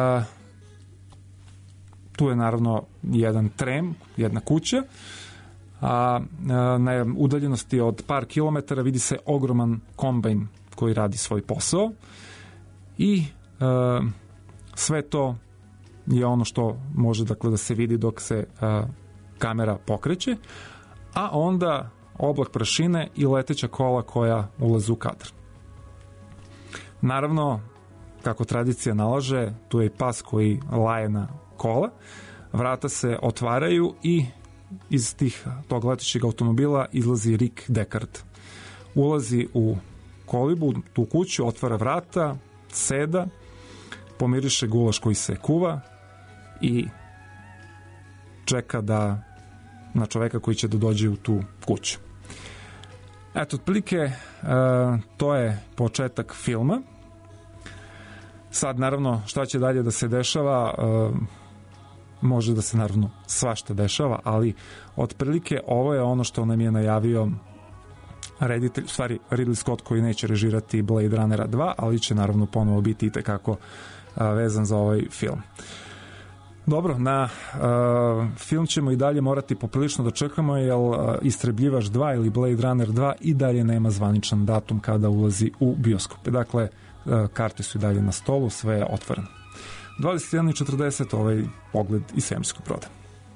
tu je naravno jedan trem, jedna kuća, a na udaljenosti od par kilometara vidi se ogroman kombajn koji radi svoj posao i sve to je ono što može, dakle, da se vidi dok se kamera pokreće, a onda oblak prašine i leteća kola koja ulaze u kadar. Naravno, kako tradicija nalaže, tu je i pas koji laje na kola, vrata se otvaraju i iz tog letećeg automobila izlazi Rick Deckard. Ulazi u kolibu, tu kuću, otvara vrata, seda, pomiriše gulaš koji se kuva i čeka na čoveka koji će da dođe u tu kuću. Eto, otprilike to je početak filma. Sad, naravno, šta će dalje da se dešava, može da se naravno svašta dešava, ali otprilike ovo je ono što nam je najavio reditelj, u stvari Ridley Scott, koji neće režirati Blade Runnera 2, ali će naravno ponovo biti itekako vezan za ovaj film. Dobro, na film ćemo i dalje morati poprilično da čekamo, jer Istrebljivač 2 ili Blade Runner 2 i dalje nema zvaničan datum kada ulazi u bioskope. Dakle, karte su i dalje na stolu, sve je otvoreno. 21:40, ovaj pogled iz svemirskog broda.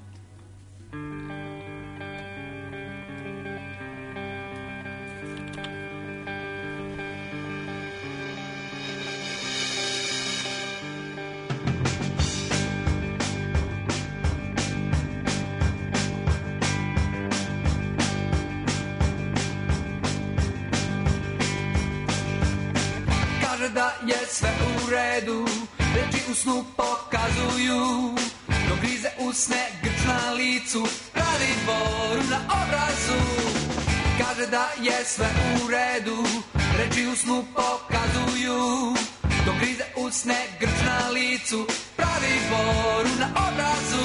Kaže da je sve u redu, reči u snu pokazuju, dok grize usne grč na licu, pravi boru na obrazu. Kaže da je sve u redu, reči u snu pokazuju, dok grize usne grč na licu, pravi boru na obrazu.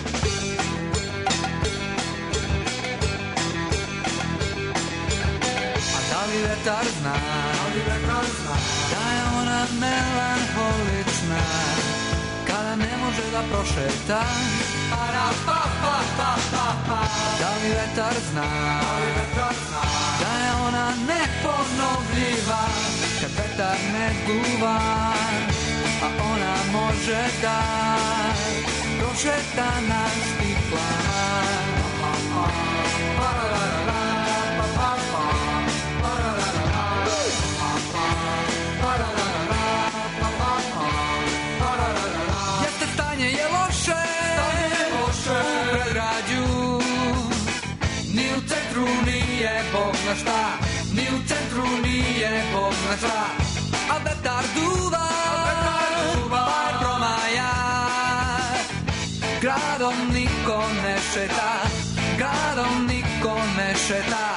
A da li vetar zna, da je ona melanholična, kada ne može da prošeta, da li vetar zna, da je ona neponovljiva, kad vetar ne duva, a ona može da prošeta naš ti plan. Jeste stanje je loše, u predgrađu, ni u centru nije Bog zna šta, ni u centru nije Bog zna šta, a vetar duva, pa je promaja, gradom niko ne šeta, gradom niko ne šeta.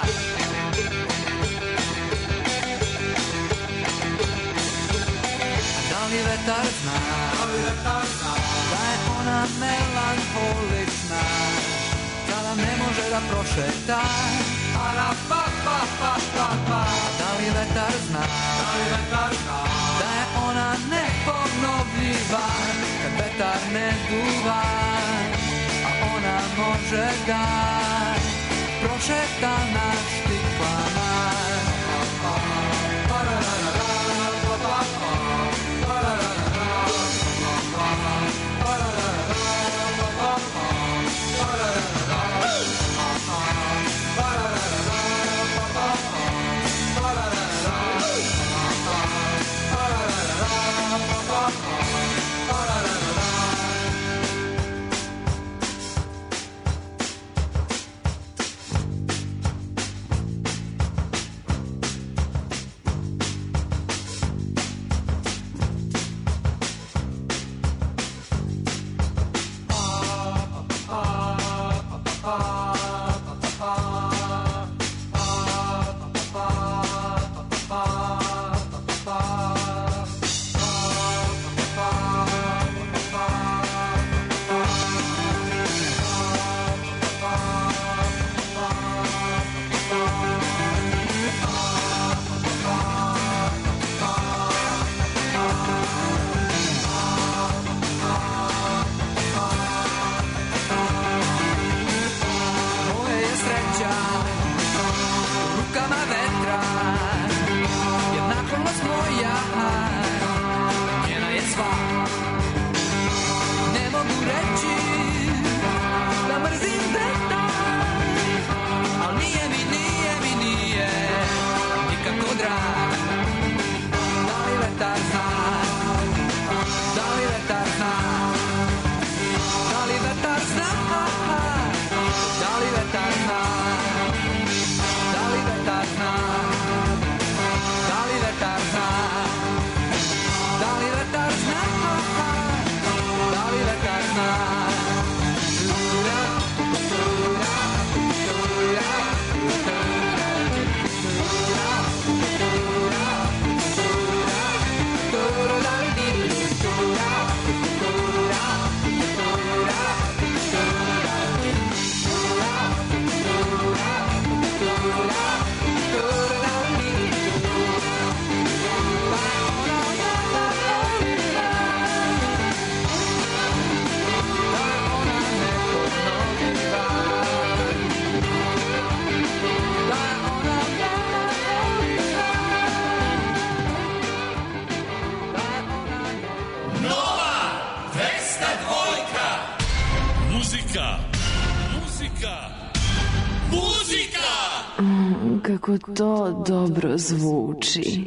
Da li vetar zna, da je ona melanholična, kada ne može da prošeta, moja, njena je sva. Ne mogu reći da mrzim vetar, al nije mi nikako drag. Da li vetar zna, da li vetar zna, da li vetar zna, da li vetar zna, da li vetar zna, da li vetar zna, da li vetar zna, da li vetar zna. Kako to dobro zvuči.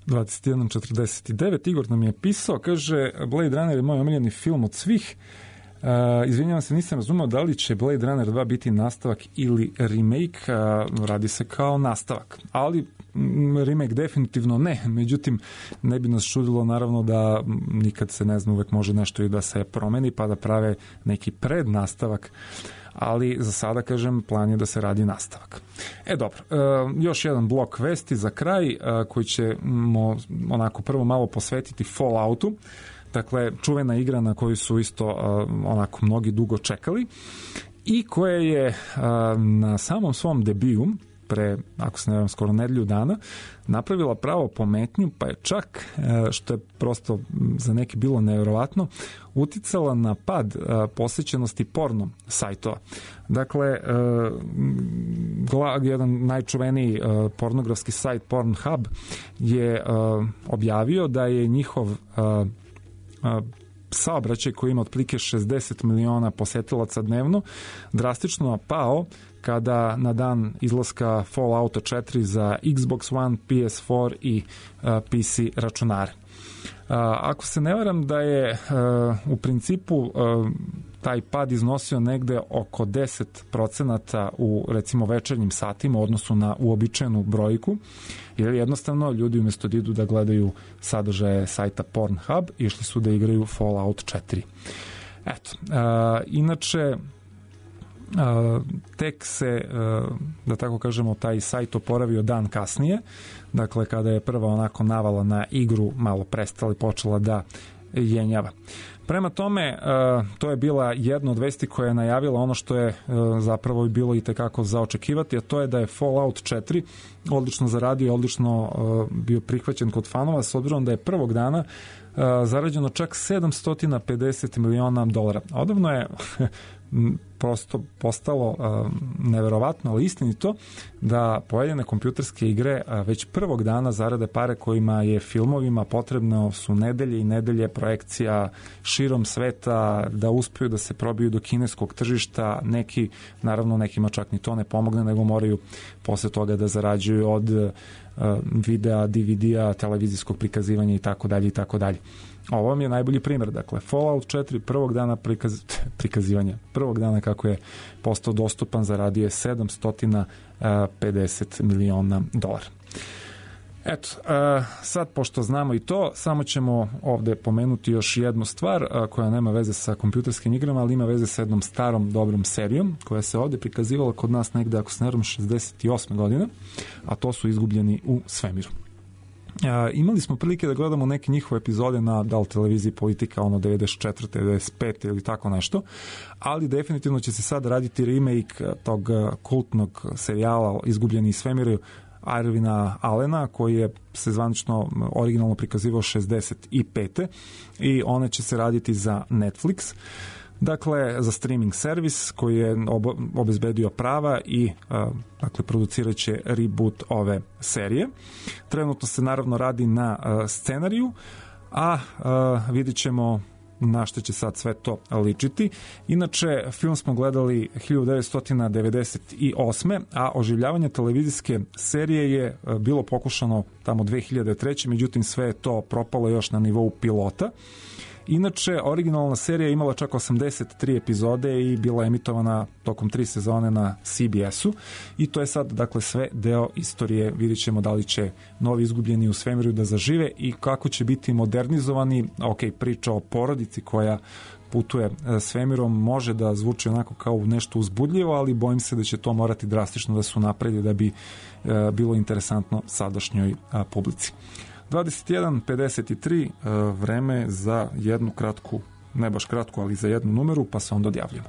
21:49. Igor nam je pisao, kaže Blade Runner je moj omiljeni film od svih. Izvinjavam se, nisam razumeo da li će Blade Runner 2 biti nastavak ili remake. Radi se kao nastavak, ali remake definitivno ne. Međutim, ne bi nas čudilo naravno da nikad se ne zna, uvek može nešto i da se promeni pa da prave neki prednastavak, ali za sada, kažem, plan je da se radi nastavak. Dobro, još jedan blok vesti za kraj koji ćemo onako prvo malo posvetiti Falloutu. Dakle, čuvena igra na koju su isto onako mnogi dugo čekali i koja je na samom svom debiju pre, ako se ne varam, skoro nedelju dana, napravila pravo pometnju, pa je čak, što je prosto za neki bilo nevjerovatno, uticala na pad posjećenosti porno sajtova. Dakle, jedan najčuveniji pornografski sajt Pornhub je objavio da je njihov saobraćaj koji ima otprilike 60 miliona posetilaca dnevno drastično pao kada na dan izlaska Fallouta 4 za Xbox One, PS4 i PC računare. Ako se ne varam da je u principu taj pad iznosio negde oko 10% u recimo večernjim satima u odnosu na uobičajenu brojku, jer jednostavno ljudi umjesto da idu da gledaju sadržaje sajta Pornhub, išli su da igraju Fallout 4. Eto, inače tek se, da tako kažemo, taj sajt oporavio dan kasnije, dakle kada je prva onako navala na igru malo prestala i počela da jenjava. Prema tome, to je bila jedna od vesti koja je najavila ono što je zapravo bilo i tekako za očekivati, a to je da je Fallout 4 odlično zaradio i odlično bio prihvaćen kod fanova, s obzirom da je prvog dana zarađeno čak $750 miliona. Odavno je prosto postalo neverovatno, ali istinito da pojedine kompjuterske igre već prvog dana zarade pare kojima je filmovima potrebno su nedelje i nedelje projekcija širom sveta da uspiju da se probiju do kineskog tržišta. Neki, naravno nekima čak ni to ne pomogne, nego moraju posle toga da zarađuju od videa, DVD-a, televizijskog prikazivanja i tako dalje i tako dalje. Ovo vam je najbolji primjer. Dakle, Fallout 4 prvog dana prikazivanja, prvog dana kako je postao dostupan, zaradio je $750 miliona. Eto, sad pošto znamo i to, samo ćemo ovde pomenuti još jednu stvar koja nema veze sa kompjuterskim igrama, ali ima veze sa jednom starom dobrom serijom koja se ovde prikazivala kod nas negde, ako se ne varam, 68. godine, a to su Izgubljeni u svemiru. Imali smo prilike da gledamo neke njihove epizode na televiziji Politika, 94. 95. ili tako nešto, ali definitivno će se sad raditi remake tog kultnog serijala Izgubljeni u svemiru Irvina Allena, koji je se zvanično originalno prikazivao 65. i one će se raditi za Netflix. Dakle, za streaming servis koji je obezbedio prava i dakle, producirat će reboot ove serije. Trenutno se naravno radi na scenariju, a vidit ćemo na što će sad sve to ličiti. Inače, film smo gledali 1998. a oživljavanje televizijske serije je bilo pokušano tamo 2003. Međutim, sve je to propalo još na nivou pilota. Inače, originalna serija je imala čak 83 epizode i bila emitovana tokom 3 sezone na CBS-u i to je sad, dakle, sve deo istorije. Vidjet ćemo da li će novi Izgubljeni u svemiru da zažive i kako će biti modernizovani. Priča o porodici koja putuje svemirom može da zvuči onako kao nešto uzbudljivo, ali bojim se da će to morati drastično da se unapredi da bi bilo interesantno sadašnjoj publici. 21:53, vreme za jednu kratku, ne baš kratku, ali za jednu numeru, pa se onda odjavljamo.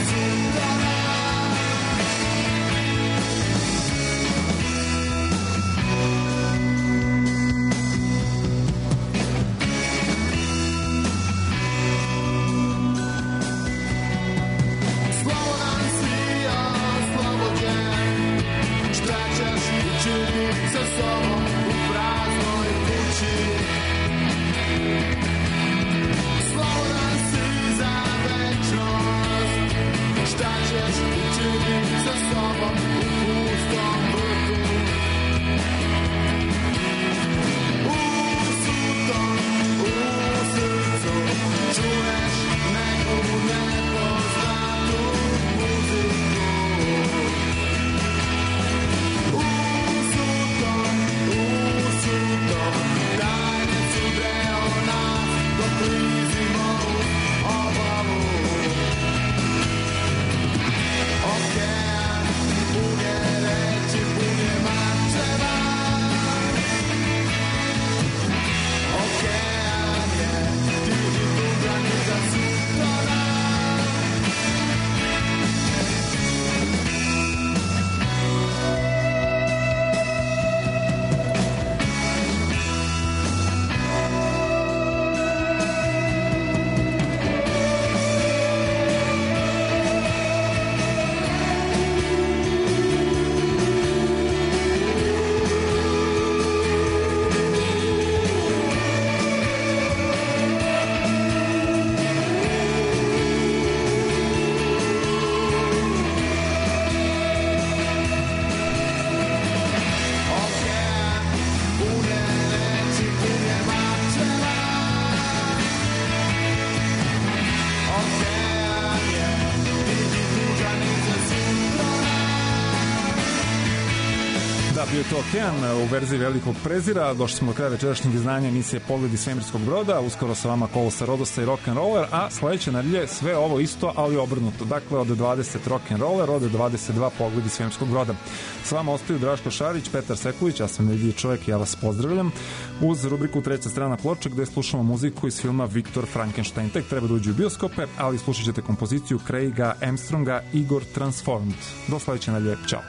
Bio je to Okean u verziji Velikog prezira. Došli smo do kraja večerašnjeg izdanja emisije Pogledi svemirskog broda. Uskoro sa vama Kolosar Rodosta i Rock'n'Roller, a sledeće nedelje sve ovo isto, ali obrnuto. Dakle, od 20 Rock'n'Roller, od 22 Pogledi svemirskog broda. S vama ostaju Draško Šarić, Petar Sekulić, ja sam nedelji čovjek i ja vas pozdravljam. Uz rubriku Treća strana ploče gde slušamo muziku iz filma Viktor Frankenstein. Tek treba da uđe u bioskope, ali slušat ćete kompoziciju Craiga Armstronga Igor Transformed. Do sledeće nedelje, ćao.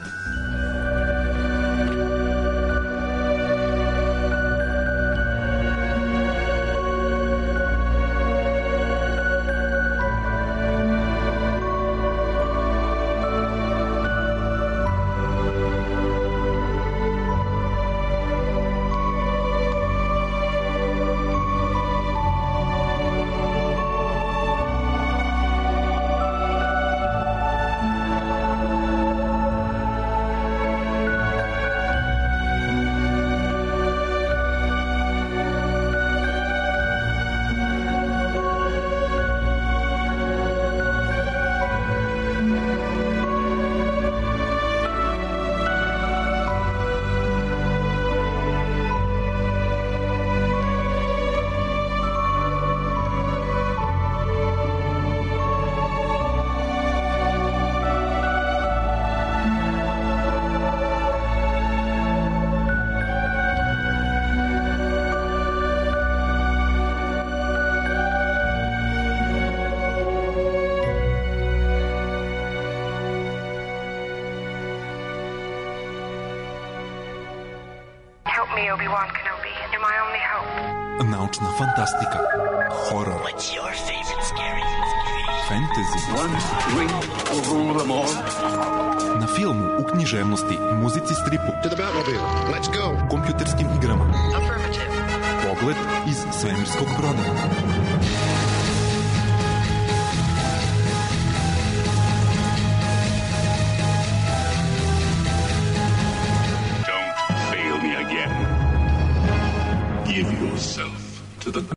Obi-Wan Kenobi. You're my only hope. Naučna fantastika, horor, What's your favorite scary? fantasy, One ring will rule them all. na filmu, u književnosti, muzici, stripu, To the Batmobile. Let's go. kompjuterskim igrama. Affirmative. Pogled iz svemirskog broda.